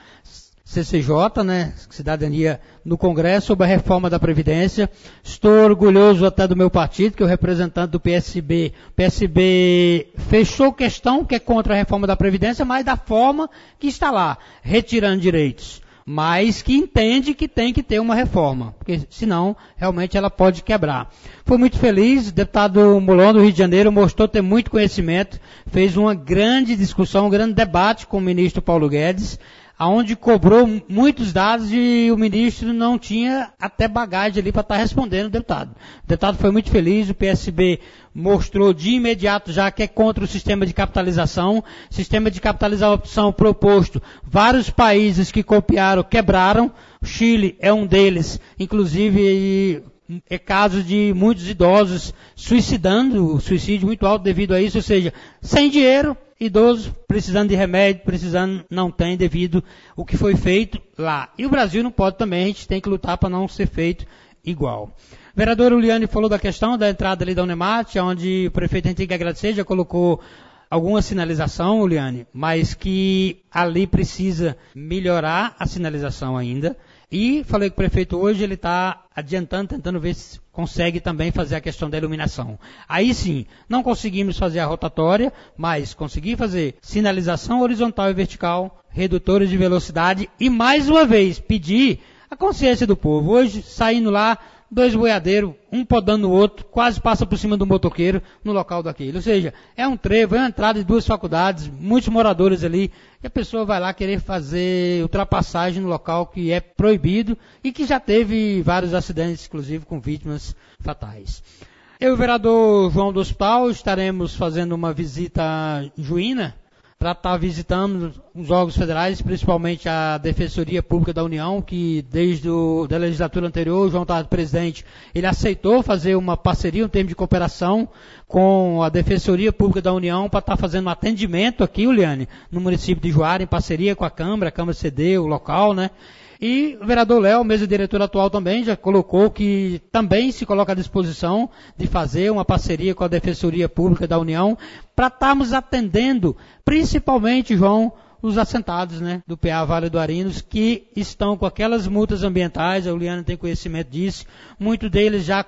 C C J, né, Cidadania, no Congresso, sobre a reforma da Previdência. Estou orgulhoso até do meu partido, que é o representante do P S B. O P S B fechou questão que é contra a reforma da Previdência, mas da forma que está lá, retirando direitos. Mas que entende que tem que ter uma reforma, porque senão realmente ela pode quebrar. Foi muito feliz, o deputado Mulon do Rio de Janeiro mostrou ter muito conhecimento, fez uma grande discussão, um grande debate com o ministro Paulo Guedes, onde cobrou muitos dados e o ministro não tinha até bagagem ali para estar respondendo o deputado. O deputado foi muito feliz, o P S B mostrou de imediato já que é contra o sistema de capitalização. Sistema de capitalização proposto, vários países que copiaram quebraram, o Chile é um deles, inclusive é caso de muitos idosos suicidando, suicídio muito alto devido a isso, ou seja, sem dinheiro, idoso precisando de remédio, precisando, não tem devido ao que foi feito lá. E o Brasil não pode também, a gente tem que lutar para não ser feito igual. O vereador Uliane falou da questão da entrada ali da Unemate, onde o prefeito, a gente tem que agradecer, já colocou alguma sinalização, Uliane, mas que ali precisa melhorar a sinalização ainda. E falei com o prefeito hoje, ele está adiantando, tentando ver se consegue também fazer a questão da iluminação. Aí sim, não conseguimos fazer a rotatória, mas consegui fazer sinalização horizontal e vertical, redutores de velocidade e, mais uma vez, pedir a consciência do povo. Hoje, saindo lá, dois boiadeiros, um podando o outro, quase passa por cima do motoqueiro no local daquele. Ou seja, é um trevo, é uma entrada de duas faculdades, muitos moradores ali, e a pessoa vai lá querer fazer ultrapassagem no local que é proibido e que já teve vários acidentes, inclusive com vítimas fatais. Eu e o vereador João do Hospital estaremos fazendo uma visita a Juína, para estar visitando os órgãos federais, principalmente a Defensoria Pública da União, que desde a da legislatura anterior, o João estava presidente, ele aceitou fazer uma parceria, um termo de cooperação com a Defensoria Pública da União para estar fazendo um atendimento aqui, Uliane, no município de Juara, em parceria com a Câmara, a Câmara C D, o local, né? E o vereador Léo, mesmo diretor atual também, já colocou que também se coloca à disposição de fazer uma parceria com a Defensoria Pública da União para estarmos atendendo, principalmente, João, os assentados, né, do P A Vale do Arinos, que estão com aquelas multas ambientais, a Uliana tem conhecimento disso, muitos deles já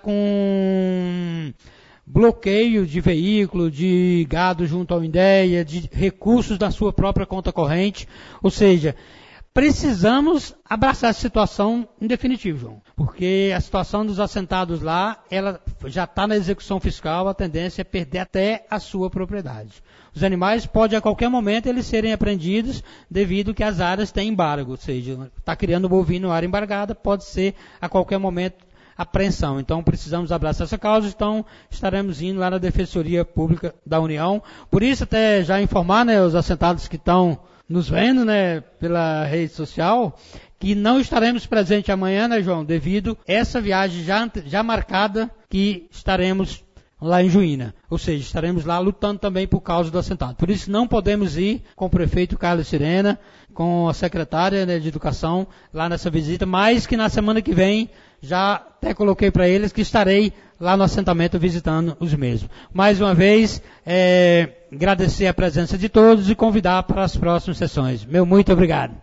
com bloqueio de veículo, de gado junto ao INDEA, de recursos da sua própria conta corrente, ou seja, precisamos abraçar essa situação em definitivo, João, porque a situação dos assentados lá, ela já está na execução fiscal, a tendência é perder até a sua propriedade. Os animais podem a qualquer momento eles serem apreendidos devido que as áreas têm embargo, ou seja, está criando bovino em área embargada, pode ser a qualquer momento apreensão. Então precisamos abraçar essa causa, então estaremos indo lá na Defensoria Pública da União. Por isso até já informar, né, os assentados que estão nos vendo, né, pela rede social, que não estaremos presentes amanhã, né, João, devido a essa viagem já, já marcada que estaremos lá em Juína. Ou seja, estaremos lá lutando também por causa do assentado. Por isso não podemos ir com o prefeito Carlos Sirena, com a secretária, né, de Educação, lá nessa visita, mas que na semana que vem já até coloquei para eles que estarei lá no assentamento visitando os mesmos. Mais uma vez, é, agradecer a presença de todos e convidar para as próximas sessões. Meu muito obrigado.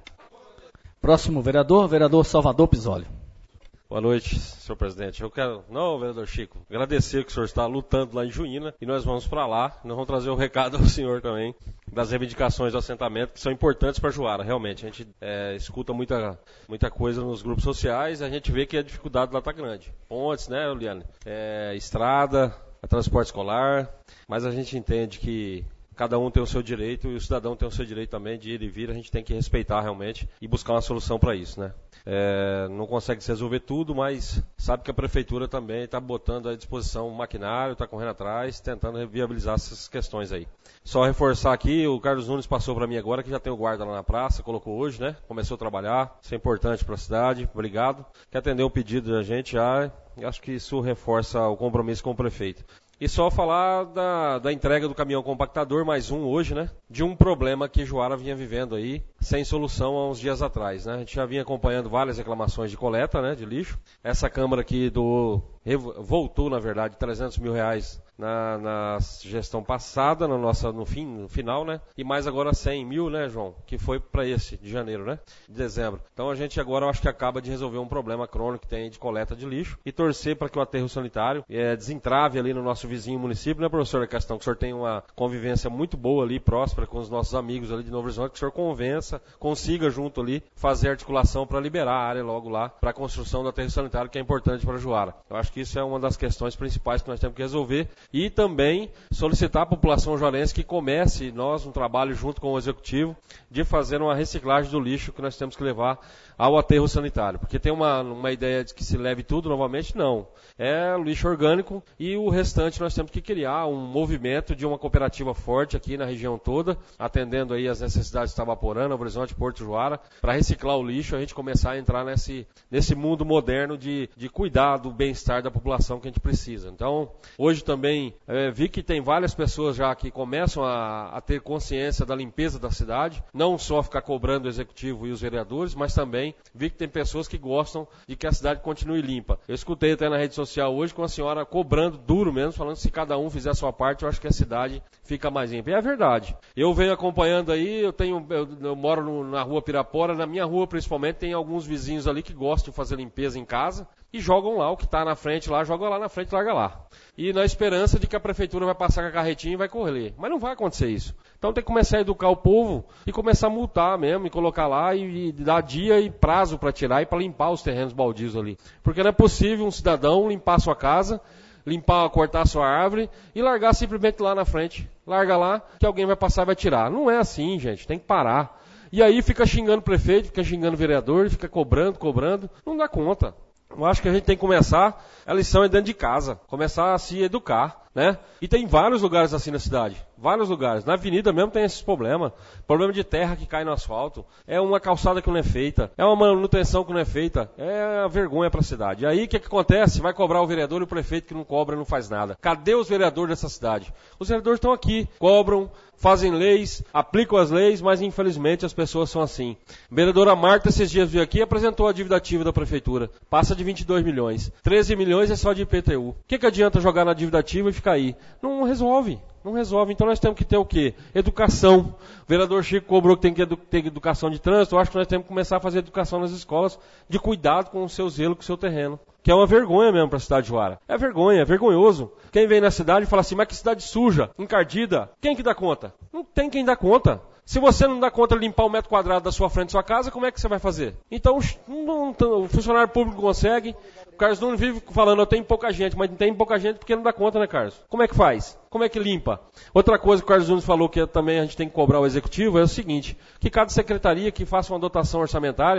Próximo vereador, vereador Salvador Pisoli. Boa noite, senhor presidente. Eu quero, não, vereador Chico, agradecer que o senhor está lutando lá em Juína e nós vamos para lá. Nós vamos trazer o recado ao senhor também das reivindicações do assentamento, que são importantes para Juara, realmente. A gente é, escuta muita, muita coisa nos grupos sociais e a gente vê que a dificuldade lá está grande. Pontes, né, Eliane? É, estrada, transporte escolar, mas a gente entende que cada um tem o seu direito e o cidadão tem o seu direito também de ir e vir. A gente tem que respeitar realmente e buscar uma solução para isso, né? É, não consegue se resolver tudo, mas sabe que a prefeitura também está botando à disposição o maquinário, está correndo atrás, tentando viabilizar essas questões aí. Só reforçar aqui, o Carlos Nunes passou para mim agora, que já tem o guarda lá na praça, colocou hoje, né? Começou a trabalhar, isso é importante para a cidade, obrigado. Quer atender um pedido da gente já, acho que isso reforça o compromisso com o prefeito. E só falar da, da entrega do caminhão compactador, mais um hoje, né? De um problema que Juara vinha vivendo aí, sem solução há uns dias atrás, né? A gente já vinha acompanhando várias reclamações de coleta, né? De lixo. Essa Câmara aqui do, voltou, na verdade, trezentos mil reais na, na gestão passada, na nossa, no, fim, no final, né? E mais agora cem mil, né, João? Que foi para esse, de janeiro, né? De dezembro. Então a gente agora, eu acho que acaba de resolver um problema crônico que tem de coleta de lixo e torcer para que o aterro sanitário é, desentrave ali no nosso vizinho município, né, professor? A questão que o senhor tem uma convivência muito boa ali, próspera com os nossos amigos ali de Novo Horizonte, que o senhor convença, consiga junto ali fazer articulação para liberar a área logo lá para a construção do aterro sanitário, que é importante para Juara. Eu acho que isso é uma das questões principais que nós temos que resolver e também solicitar à população juarense que comece nós um trabalho junto com o executivo de fazer uma reciclagem do lixo que nós temos que levar ao aterro sanitário, porque tem uma, uma ideia de que se leve tudo novamente, não. É lixo orgânico e o restante nós temos que criar um movimento de uma cooperativa forte aqui na região toda, atendendo aí as necessidades de Itabaporã, Novo Horizonte, Porto Juara, para reciclar o lixo, a gente começar a entrar nesse, nesse mundo moderno de, de cuidar do bem-estar da população que a gente precisa. Então, hoje também é, vi que tem várias pessoas já que começam a, a ter consciência da limpeza da cidade, não só ficar cobrando o executivo e os vereadores, mas também vi que tem pessoas que gostam de que a cidade continue limpa. Eu escutei até na rede social hoje com a senhora cobrando duro mesmo, falando que se cada um fizer a sua parte, eu acho que a cidade fica mais limpa. E é verdade. Eu venho acompanhando aí, eu tenho, eu, eu moro no, na rua Pirapora, na minha rua principalmente, tem alguns vizinhos ali que gostam de fazer limpeza em casa e jogam lá, o que está na frente lá, joga lá na frente e larga lá. E na esperança de que a prefeitura vai passar com a carretinha e vai correr. Mas não vai acontecer isso. Então tem que começar a educar o povo e começar a multar mesmo, e colocar lá e, e dar dia e prazo para tirar e para limpar os terrenos baldios ali. Porque não é possível um cidadão limpar a sua casa, limpar, cortar a sua árvore e largar simplesmente lá na frente. Larga lá que alguém vai passar e vai tirar. Não é assim, gente. Tem que parar. E aí fica xingando o prefeito, fica xingando o vereador, fica cobrando, cobrando. Não dá conta. Eu acho que a gente tem que começar, a lição é dentro de casa, começar a se educar, né? E tem vários lugares assim na cidade, vários lugares. Na avenida mesmo tem esses problemas, problema de terra que cai no asfalto, é uma calçada que não é feita, é uma manutenção que não é feita, é vergonha para a cidade. E aí o que, que acontece? Vai cobrar o vereador e o prefeito que não cobra não faz nada. Cadê os vereadores dessa cidade? Os vereadores estão aqui, cobram, fazem leis, aplicam as leis, mas infelizmente as pessoas são assim. A vereadora Marta esses dias veio aqui e apresentou a dívida ativa da prefeitura. Passa de vinte e dois milhões. treze milhões é só de I P T U. O que, que adianta jogar na dívida ativa e ficar aí? Não resolve. Não resolve. Então nós temos que ter o quê? Educação. O vereador Chico cobrou que tem que ter educação de trânsito. Eu acho que nós temos que começar a fazer educação nas escolas de cuidado com o seu zelo, com o seu terreno. Que é uma vergonha mesmo para a cidade de Juara. É vergonha, é vergonhoso. Quem vem na cidade e fala assim, mas que cidade suja, encardida. Quem que dá conta? Não tem quem dá conta. Se você não dá conta de limpar um metro quadrado da sua frente da sua casa, como é que você vai fazer? Então, não, não, o funcionário público consegue. O Carlos Nunes vive falando, eu tenho pouca gente, mas não tem pouca gente porque não dá conta, né, Carlos? Como é que faz? Como é que limpa? Outra coisa que o Carlos Nunes falou que também a gente tem que cobrar o executivo é o seguinte, que cada secretaria que faça uma dotação orçamentária,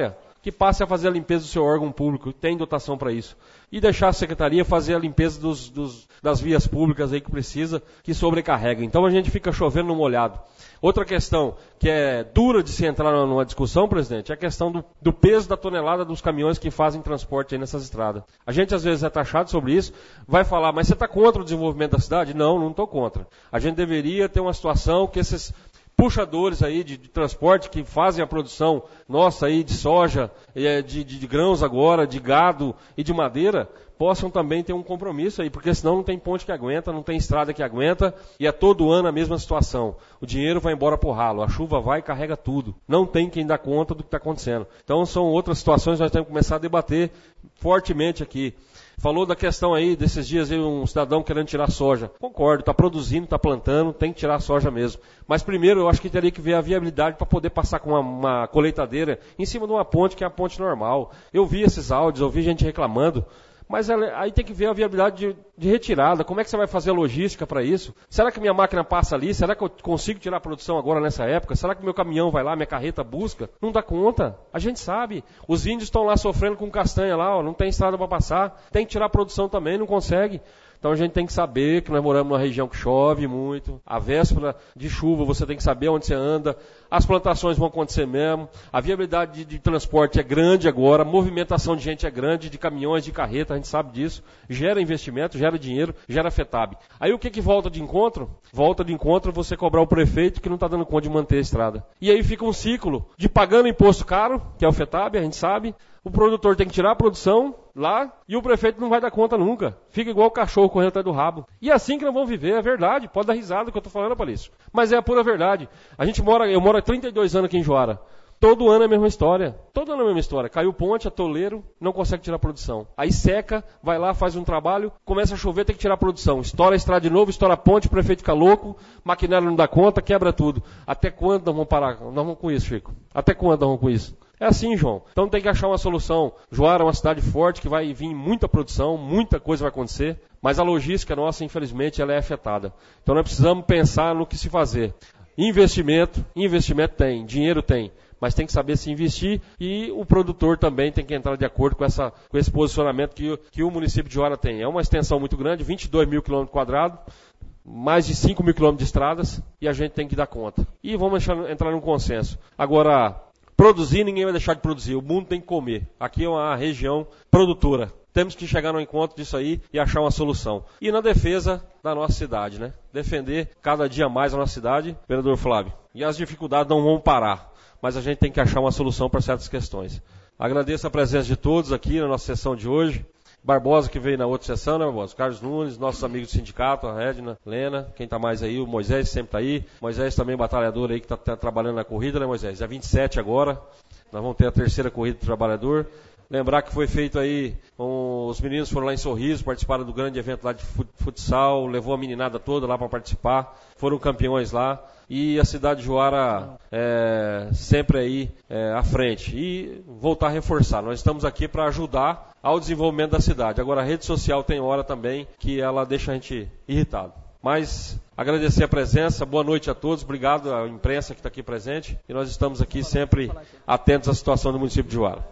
que passe a fazer a limpeza do seu órgão público, tem dotação para isso. E deixar a secretaria fazer a limpeza dos, dos, das vias públicas aí que precisa, que sobrecarrega. Então a gente fica chovendo no molhado. Outra questão que é dura de se entrar numa discussão, presidente, é a questão do, do peso da tonelada dos caminhões que fazem transporte aí nessas estradas. A gente às vezes é taxado sobre isso, vai falar, mas você está contra o desenvolvimento da cidade? Não, não estou contra. A gente deveria ter uma situação que esses puxadores aí de, de transporte que fazem a produção nossa aí de soja, de, de, de grãos agora, de gado e de madeira, possam também ter um compromisso aí, porque senão não tem ponte que aguenta, não tem estrada que aguenta, e é todo ano a mesma situação. O dinheiro vai embora por ralo, a chuva vai e carrega tudo. Não tem quem dá conta do que está acontecendo. Então são outras situações que nós temos que começar a debater fortemente aqui. Falou da questão aí, desses dias aí, um cidadão querendo tirar soja. Concordo, está produzindo, está plantando, tem que tirar a soja mesmo. Mas primeiro eu acho que teria que ver a viabilidade para poder passar com uma, uma colheitadeira em cima de uma ponte, que é a ponte normal. Eu vi esses áudios, eu vi gente reclamando. Mas aí tem que ver a viabilidade de, de retirada. Como é que você vai fazer a logística para isso? Será que minha máquina passa ali? Será que eu consigo tirar a produção agora nessa época? Será que meu caminhão vai lá, minha carreta busca? Não dá conta. A gente sabe. Os índios estão lá sofrendo com castanha lá, ó, não tem estrada para passar. Tem que tirar a produção também, não consegue. Então a gente tem que saber que nós moramos numa região que chove muito. A véspera de chuva você tem que saber onde você anda. As plantações vão acontecer mesmo. A viabilidade de, de transporte é grande agora. A movimentação de gente é grande, de caminhões, de carreta, a gente sabe disso. Gera investimento, gera dinheiro, gera FETAB. Aí o que que volta de encontro? Volta de encontro você cobrar o prefeito que não está dando conta de manter a estrada. E aí fica um ciclo de pagando imposto caro, que é o FETAB, a gente sabe. O produtor tem que tirar a produção lá e o prefeito não vai dar conta nunca. Fica igual o cachorro correndo atrás do rabo. E é assim que nós vamos viver, é verdade. Pode dar risada do que eu estou falando, Palício. Mas é a pura verdade. A gente mora, eu moro há trinta e dois anos aqui em Juara. Todo ano é a mesma história. Todo ano é a mesma história. Caiu ponte, atoleiro, não consegue tirar a produção. Aí seca, vai lá, faz um trabalho, começa a chover, tem que tirar a produção. Estoura a estrada de novo, estoura a ponte, o prefeito fica louco, maquinário não dá conta, quebra tudo. Até quando nós vamos parar? Nós vamos com isso, Chico? Até quando nós vamos com isso? É assim, João. Então tem que achar uma solução. Juara é uma cidade forte que vai vir muita produção, muita coisa vai acontecer, mas a logística nossa, infelizmente, ela é afetada. Então nós precisamos pensar no que se fazer. Investimento, investimento tem, dinheiro tem, mas tem que saber se investir e o produtor também tem que entrar de acordo com, essa, com esse posicionamento que, que o município de Juara tem. É uma extensão muito grande, vinte e dois mil quilômetros quadrados, mais de cinco mil quilômetros de estradas, e a gente tem que dar conta. E vamos entrar num consenso. Agora, produzir, ninguém vai deixar de produzir. O mundo tem que comer. Aqui é uma região produtora. Temos que chegar no encontro disso aí e achar uma solução. E na defesa da nossa cidade, né? Defender cada dia mais a nossa cidade, vereador Flávio. E as dificuldades não vão parar. Mas a gente tem que achar uma solução para certas questões. Agradeço a presença de todos aqui na nossa sessão de hoje. Barbosa, que veio na outra sessão, né, Barbosa? Carlos Nunes, nossos amigos do sindicato, a Redna, Lena, quem está mais aí, o Moisés sempre está aí. Moisés também batalhador aí que está tá trabalhando na corrida, né, Moisés? É vinte e sete agora, nós vamos ter a terceira corrida do trabalhador. Lembrar que foi feito aí, um, os meninos foram lá em Sorriso, participaram do grande evento lá de futsal, levou a meninada toda lá para participar, foram campeões lá. E a cidade de Juara é, sempre aí é, à frente. E voltar a reforçar, nós estamos aqui para ajudar ao desenvolvimento da cidade. Agora a rede social tem hora também que ela deixa a gente irritado. Mas agradecer a presença, boa noite a todos, obrigado à imprensa que está aqui presente. E nós estamos aqui sempre atentos à situação do município de Juara.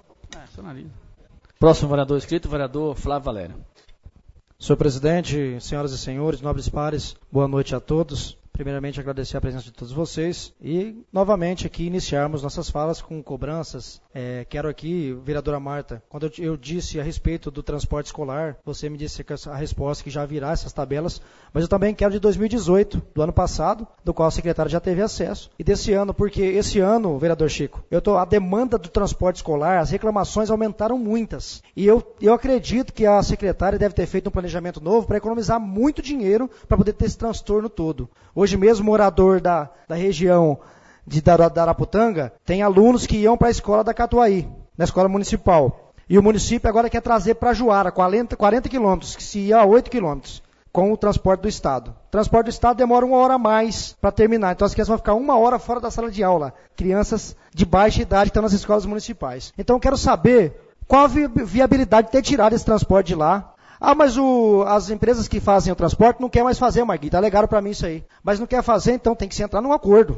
Próximo vereador inscrito, o vereador Flávio Valério. Senhor presidente, senhoras e senhores, nobres pares, boa noite a todos. Primeiramente, agradecer a presença de todos vocês e, novamente, aqui iniciarmos nossas falas com cobranças. É, quero aqui, vereadora Marta, quando eu, eu disse a respeito do transporte escolar, você me disse que a resposta que já virá essas tabelas, mas eu também quero de dois mil e dezoito, do ano passado, do qual a secretária já teve acesso, e desse ano, porque esse ano, vereador Chico, eu tô, a demanda do transporte escolar, as reclamações aumentaram muitas, e eu, eu acredito que a secretária deve ter feito um planejamento novo para economizar muito dinheiro para poder ter esse transtorno todo. Hoje mesmo, morador da, da região de Daraputanga, tem alunos que iam para a escola da Catuaí, na escola municipal. E o município agora quer trazer para Juara, quarenta, quarenta quilômetros, que se ia a oito quilômetros, com o transporte do Estado. O transporte do Estado demora uma hora a mais para terminar, então as crianças vão ficar uma hora fora da sala de aula. Crianças de baixa idade que estão nas escolas municipais. Então eu quero saber qual a viabilidade de ter tirado esse transporte de lá. Ah, mas o, as empresas que fazem o transporte não querem mais fazer, Marguita. Alegaram para mim isso aí. Mas não quer fazer, então tem que se entrar num acordo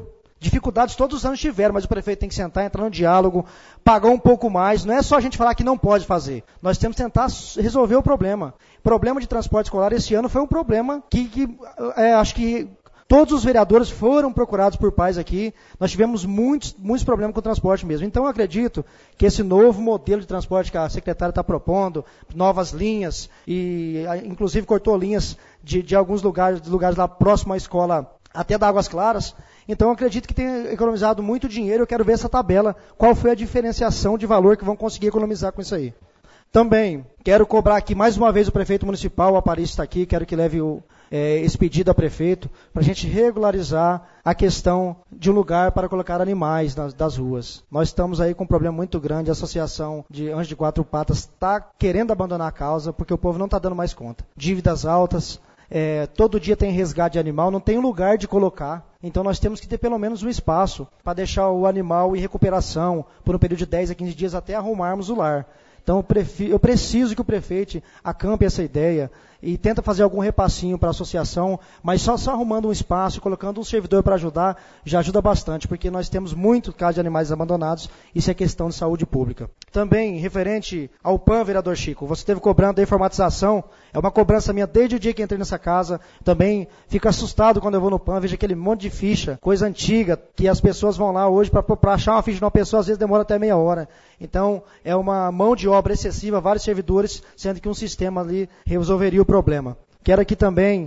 Dificuldades todos os anos tiveram, mas o prefeito tem que sentar, entrar no diálogo, pagar um pouco mais. Não é só a gente falar que não pode fazer. Nós temos que tentar resolver o problema. O problema de transporte escolar esse ano foi um problema que, que é, acho que todos os vereadores foram procurados por pais aqui. Nós tivemos muitos, muitos problemas com o transporte mesmo. Então, eu acredito que esse novo modelo de transporte que a secretária está propondo, novas linhas, e inclusive cortou linhas de, de alguns lugares, lugares lá próximo à escola, até da Águas Claras. Então, eu acredito que tem economizado muito dinheiro. Eu quero ver essa tabela, qual foi a diferenciação de valor que vão conseguir economizar com isso aí. Também, quero cobrar aqui mais uma vez o prefeito municipal, o Aparício está aqui, quero que leve o, é, esse pedido ao prefeito, para a gente regularizar a questão de um lugar para colocar animais nas, das ruas. Nós estamos aí com um problema muito grande, a Associação de Anjos de Quatro Patas está querendo abandonar a causa, porque o povo não está dando mais conta. Dívidas altas, é, todo dia tem resgate de animal, não tem lugar de colocar. Então nós temos que ter pelo menos um espaço para deixar o animal em recuperação por um período de dez a quinze dias até arrumarmos o lar. Então eu, prefiro, eu preciso que o prefeito acampe essa ideia e tenta fazer algum repassinho para a associação, mas só, só arrumando um espaço, colocando um servidor para ajudar, já ajuda bastante, porque nós temos muito caso de animais abandonados, isso é questão de saúde pública. Também, referente ao P A M, vereador Chico, você esteve cobrando a informatização, é uma cobrança minha desde o dia que entrei nessa casa, também fico assustado quando eu vou no P A M, vejo aquele monte de ficha, coisa antiga, que as pessoas vão lá hoje para achar uma ficha de uma pessoa, às vezes demora até meia hora. Então, é uma mão de obra excessiva, vários servidores, sendo que um sistema ali resolveria o problema. Quero aqui também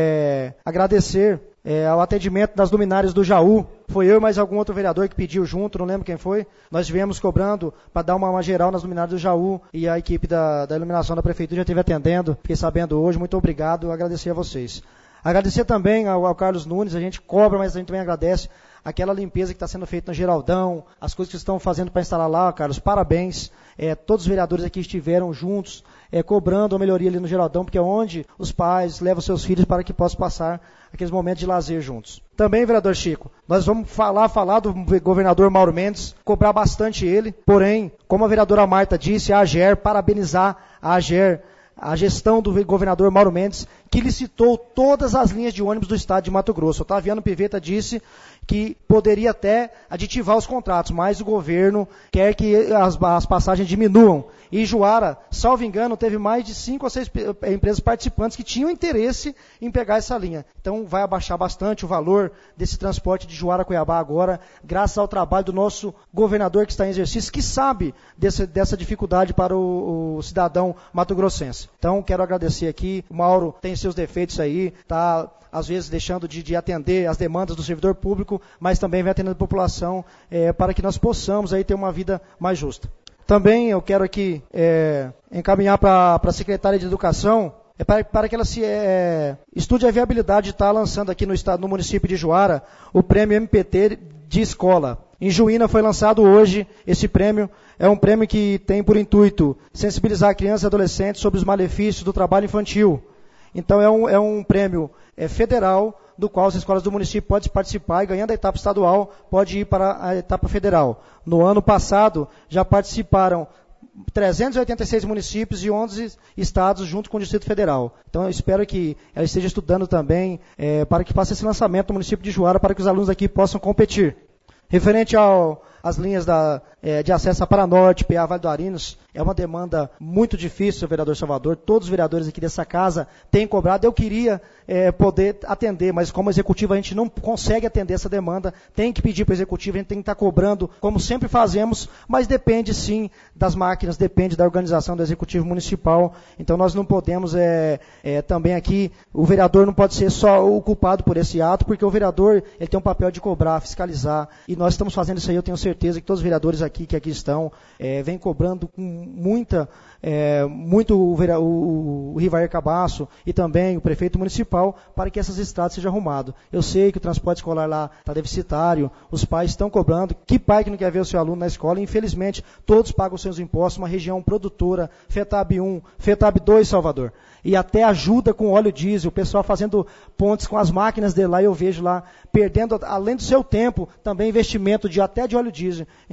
é, agradecer é, ao atendimento das luminárias do Jaú. Foi eu e mais algum outro vereador que pediu junto, não lembro quem foi. Nós viemos cobrando para dar uma, uma geral nas luminárias do Jaú e a equipe da, da iluminação da prefeitura já esteve atendendo. Fiquei sabendo hoje, muito obrigado, agradecer a vocês. Agradecer também ao, ao Carlos Nunes, a gente cobra, mas a gente também agradece aquela limpeza que está sendo feita no Geraldão, as coisas que estão fazendo para instalar lá, Carlos, parabéns. É, todos os vereadores aqui estiveram juntos, é, cobrando a melhoria ali no Geraldão, porque é onde os pais levam seus filhos para que possam passar aqueles momentos de lazer juntos. Também, vereador Chico, nós vamos falar, falar do governador Mauro Mendes, cobrar bastante ele, porém, como a vereadora Marta disse, a AGER, parabenizar a AGER, a gestão do governador Mauro Mendes, que licitou todas as linhas de ônibus do estado de Mato Grosso. O Otaviano Piveta disse que poderia até aditivar os contratos, mas o governo quer que as, as passagens diminuam. E Juara, salvo engano, teve mais de cinco ou seis empresas participantes que tinham interesse em pegar essa linha. Então vai abaixar bastante o valor desse transporte de Juara a Cuiabá agora, graças ao trabalho do nosso governador que está em exercício, que sabe desse, dessa dificuldade para o, o cidadão mato-grossense. Então quero agradecer aqui, o Mauro tem seus defeitos aí, está às vezes deixando de, de atender as demandas do servidor público, mas também vem atendendo a população é, para que nós possamos aí ter uma vida mais justa. Também eu quero aqui é, encaminhar para a secretária de Educação é para, para que ela se é, estude a viabilidade de estar lançando aqui no, estado, no município de Juara o prêmio M P T de escola. Em Juína foi lançado hoje esse prêmio, é um prêmio que tem por intuito sensibilizar crianças e adolescentes sobre os malefícios do trabalho infantil. Então é um, é um prêmio é, federal, do qual as escolas do município podem participar e, ganhando a etapa estadual, pode ir para a etapa federal. No ano passado, já participaram trezentos e oitenta e seis municípios e onze estados junto com o Distrito Federal. Então eu espero que ela esteja estudando também é, para que faça esse lançamento no município de Juara, para que os alunos aqui possam competir. Referente às linhas da, é, de acesso a Paranorte, P A Vale do Arinos, é uma demanda muito difícil, vereador Salvador. Todos os vereadores aqui dessa casa têm cobrado. Eu queria é, poder atender, mas como executivo a gente não consegue atender essa demanda. Tem que pedir para o executivo, a gente tem que estar cobrando, como sempre fazemos, mas depende sim das máquinas, depende da organização do executivo municipal. Então nós não podemos, é, é, também aqui, o vereador não pode ser só o culpado por esse ato, porque o vereador ele tem um papel de cobrar, fiscalizar, e nós estamos fazendo isso aí, eu tenho certeza que todos os vereadores aqui que aqui estão, é, vêm cobrando com muita, é, muito o, o, o Rivair Cabasso e também o prefeito municipal para que essas estradas sejam arrumadas. Eu sei que o transporte escolar lá está deficitário, os pais estão cobrando. Que pai que não quer ver o seu aluno na escola? Infelizmente, todos pagam seus impostos, uma região produtora, FETAB um, FETAB dois, Salvador. E até ajuda com óleo diesel, o pessoal fazendo pontes com as máquinas dele lá, eu vejo lá, perdendo, além do seu tempo, também investimento de até de óleo diesel. Então,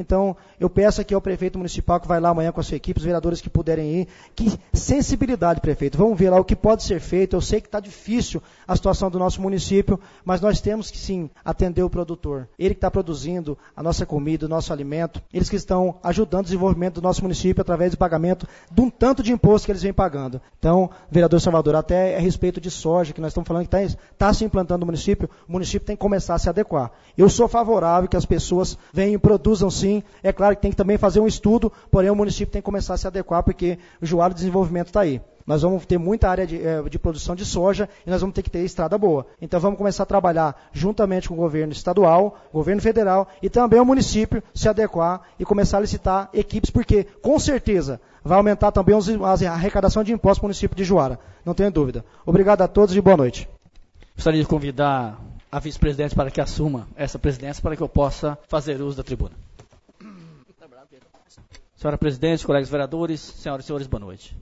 eu peço aqui ao prefeito municipal que vai lá amanhã com a sua equipe, os vereadores que puderem ir, que sensibilidade, prefeito, vamos ver lá o que pode ser feito. Eu sei que está difícil a situação do nosso município, mas nós temos que sim atender o produtor. Ele que está produzindo a nossa comida, o nosso alimento, eles que estão ajudando o desenvolvimento do nosso município através do pagamento de um tanto de imposto que eles vêm pagando. Então, vereador Salvador, até a respeito de soja, que nós estamos falando que está tá se implantando no município, o município tem que começar a se adequar. Eu sou favorável que as pessoas venham e produzam sim, é claro que tem que também fazer um estudo, porém o município tem que começar a se adequar, porque o Juara de Desenvolvimento está aí. Nós vamos ter muita área de, de produção de soja e nós vamos ter que ter estrada boa. Então vamos começar a trabalhar juntamente com o governo estadual, governo federal e também o município se adequar e começar a licitar equipes, porque com certeza vai aumentar também os, a arrecadação de impostos para o município de Juara. Não tenho dúvida. Obrigado a todos e boa noite. Gostaria de convidar a vice-presidente para que assuma essa presidência para que eu possa fazer uso da tribuna. Senhora presidente, colegas vereadores, senhoras e senhores, boa noite.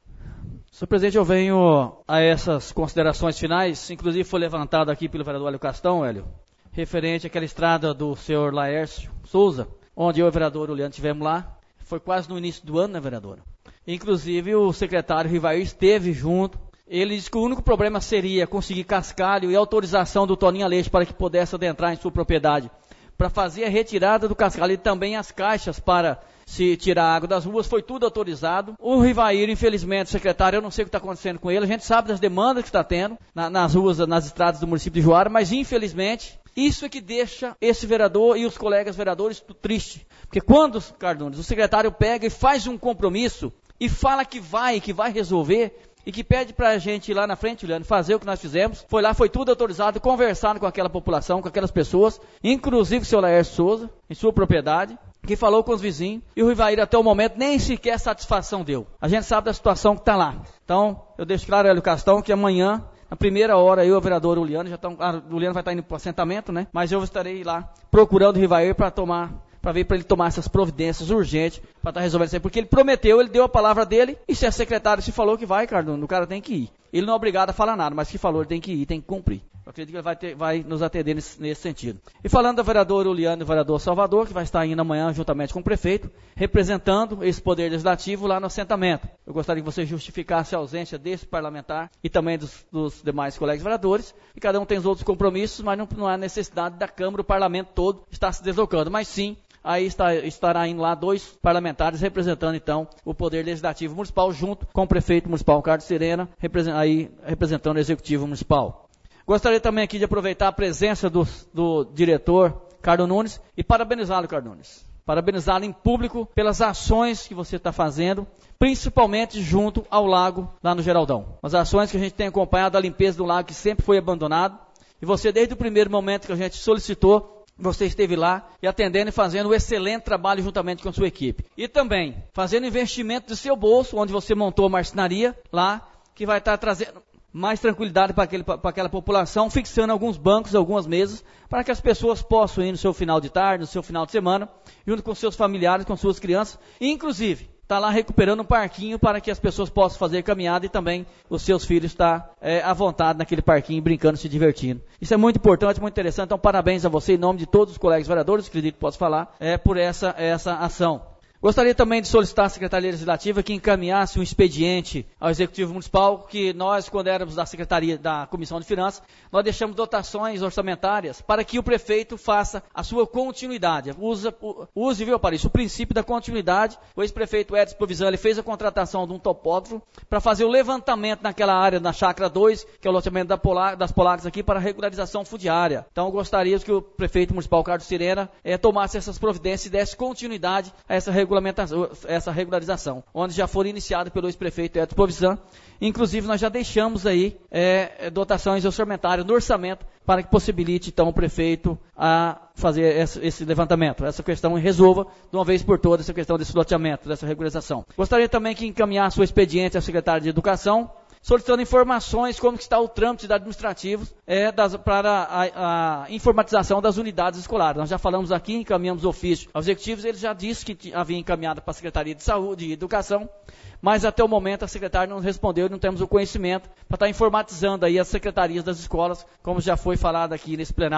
Senhor presidente, eu venho a essas considerações finais, inclusive foi levantado aqui pelo vereador Hélio Castão, Hélio, referente àquela estrada do senhor Laércio Souza, onde eu e o vereador Uliano estivemos lá, foi quase no início do ano, né, vereadora? Inclusive o secretário Rivair esteve junto. Ele disse que o único problema seria conseguir cascalho e autorização do Toninho Aleixo para que pudesse adentrar em sua propriedade, para fazer a retirada do cascalho e também as caixas para se tirar a água das ruas. Foi tudo autorizado. O Rivair, infelizmente, o secretário, eu não sei o que está acontecendo com ele, a gente sabe das demandas que está tendo na, nas ruas, nas estradas do município de Juara, mas infelizmente isso é que deixa esse vereador e os colegas vereadores triste. Porque quando, Cardones, o secretário pega e faz um compromisso e fala que vai, que vai resolver, e que pede para a gente ir lá na frente, Juliano, fazer o que nós fizemos. Foi lá, foi tudo autorizado, conversando com aquela população, com aquelas pessoas, inclusive o senhor Laércio Souza, em sua propriedade, que falou com os vizinhos, e o Rivair até o momento nem sequer satisfação deu. A gente sabe da situação que está lá. Então, eu deixo claro, Hélio Castão, que amanhã, na primeira hora, eu e o vereador Uliano, já tão, ah, o Uliano vai estar indo para o assentamento, né? Mas eu estarei lá procurando o Rivair para tomar... para ver para ele tomar essas providências urgentes, para estar tá resolvendo isso aí, porque ele prometeu, ele deu a palavra dele, e se a secretária se falou que vai, Cardono, o cara tem que ir. Ele não é obrigado a falar nada, mas se falou, ele tem que ir, tem que cumprir. Eu acredito que ele vai, ter, vai nos atender nesse, nesse sentido. E falando do vereador Uliano e do vereador Salvador, que vai estar indo amanhã juntamente com o prefeito, representando esse poder legislativo lá no assentamento. Eu gostaria que você justificasse a ausência desse parlamentar e também dos, dos demais colegas vereadores, e cada um tem os outros compromissos, mas não, não há necessidade da Câmara, o parlamento todo está se deslocando, mas sim, aí está, estará indo lá dois parlamentares representando, então, o Poder Legislativo Municipal, junto com o prefeito municipal, Carlos Serena, represent, aí, representando o Executivo Municipal. Gostaria também aqui de aproveitar a presença do, do diretor, Carlos Nunes, e parabenizá-lo, Carlos Nunes. Parabenizá-lo em público pelas ações que você está fazendo, principalmente junto ao lago, lá no Geraldão. As ações que a gente tem acompanhado, a limpeza do lago, que sempre foi abandonado, e você, desde o primeiro momento que a gente solicitou, você esteve lá e atendendo e fazendo um excelente trabalho juntamente com a sua equipe. E também fazendo investimento do seu bolso, onde você montou a marcenaria lá, que vai estar trazendo mais tranquilidade para, aquele, para aquela população, fixando alguns bancos, algumas mesas, para que as pessoas possam ir no seu final de tarde, no seu final de semana, junto com seus familiares, com suas crianças, e inclusive está lá recuperando um parquinho para que as pessoas possam fazer caminhada e também os seus filhos estão é, à vontade naquele parquinho, brincando, se divertindo. Isso é muito importante, muito interessante. Então, parabéns a você, em nome de todos os colegas vereadores, acredito que posso falar, é, por essa, essa ação. Gostaria também de solicitar à Secretaria Legislativa que encaminhasse um expediente ao Executivo Municipal, que nós, quando éramos da Secretaria da Comissão de Finanças, nós deixamos dotações orçamentárias para que o prefeito faça a sua continuidade. Use, use viu, Paris, o princípio da continuidade. O ex-prefeito Edson Provisão, ele fez a contratação de um topógrafo para fazer o levantamento naquela área, na Chácara dois, que é o loteamento da Polar, das Polacas aqui, para regularização fundiária. Então, eu gostaria que o prefeito municipal, Carlos Serena, eh, tomasse essas providências e desse continuidade a essa regularização. Essa regularização, onde já foram iniciadas pelo ex-prefeito Edson Provisão. Inclusive, nós já deixamos aí é, dotações orçamentárias no orçamento para que possibilite, então, o prefeito a fazer esse, esse levantamento, essa questão e resolva de uma vez por todas essa questão desse loteamento, dessa regularização. Gostaria também que encaminhasse o expediente ao secretário de Educação, solicitando informações como que está o trâmite administrativo é, das, para a, a informatização das unidades escolares. Nós já falamos aqui, encaminhamos ofício aos executivos, ele já disse que havia encaminhado para a Secretaria de Saúde e Educação, mas até o momento a secretária não respondeu e não temos o conhecimento para estar informatizando aí as secretarias das escolas, como já foi falado aqui nesse plenário.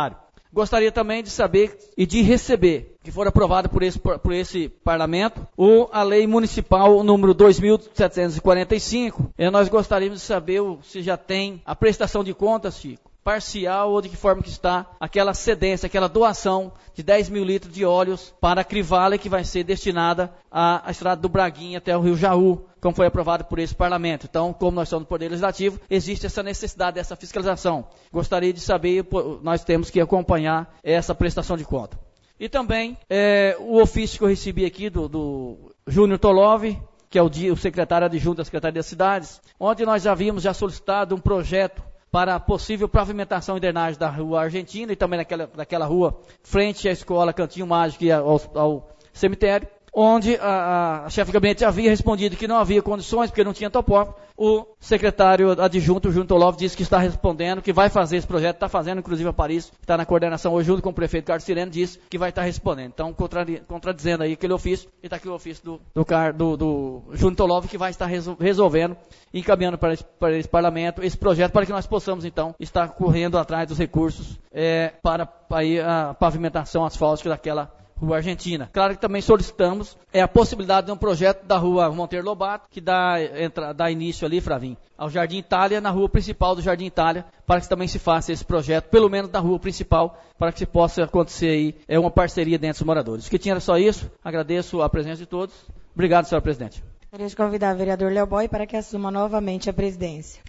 Gostaria também de saber e de receber, que for aprovada por esse, por esse parlamento, o, a lei municipal número dois mil setecentos e quarenta e cinco. E nós gostaríamos de saber o, se já tem a prestação de contas, Chico, parcial ou de que forma que está aquela cedência, aquela doação de dez mil litros de óleos para a Crivale, que vai ser destinada à, à estrada do Braguinha até o Rio Jaú, como foi aprovado por esse parlamento. Então, como nós somos do Poder Legislativo, existe essa necessidade dessa fiscalização. Gostaria de saber, nós temos que acompanhar essa prestação de conta. E também é, o ofício que eu recebi aqui do, do Júnior Tolov, que é o, o secretário adjunto da Secretaria das Cidades, onde nós já havíamos já solicitado um projeto para a possível pavimentação e drenagem da rua Argentina e também daquela, daquela rua frente à escola Cantinho Mágico e ao, ao cemitério, onde a, a chefe de gabinete havia respondido que não havia condições, porque não tinha topógrafo. O secretário adjunto, Júnior Tolov, disse que está respondendo, que vai fazer esse projeto, está fazendo, inclusive a Paris, que está na coordenação hoje, junto com o prefeito Carlos Sirene, disse que vai estar respondendo. Então, contrari, contradizendo aí aquele ofício, e está aqui o ofício do, do, do, do Júnior Tolov, que vai estar resolvendo, encaminhando para esse, para esse parlamento esse projeto, para que nós possamos, então, estar correndo atrás dos recursos é, para aí, a pavimentação asfáltica daquela Rua Argentina. Claro que também solicitamos é, a possibilidade de um projeto da Rua Monteiro Lobato, que dá, entra, dá início ali, Fravinho, ao Jardim Itália, na rua principal do Jardim Itália, para que também se faça esse projeto, pelo menos na rua principal, para que se possa acontecer aí é, uma parceria dentro dos moradores. O que tinha era só isso. Agradeço a presença de todos. Obrigado, senhora presidente. Queria convidar o vereador Leoboy para que assuma novamente a presidência.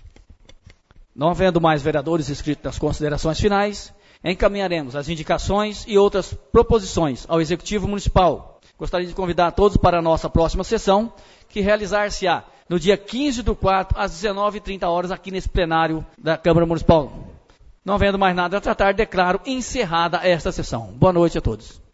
Não havendo mais vereadores inscritos nas considerações finais, encaminharemos as indicações e outras proposições ao Executivo Municipal. Gostaria de convidar todos para a nossa próxima sessão, que realizar-se-á no dia quinze do quatro, às dezenove e trinta horas, aqui nesse plenário da Câmara Municipal. Não havendo mais nada a tratar, declaro encerrada esta sessão. Boa noite a todos.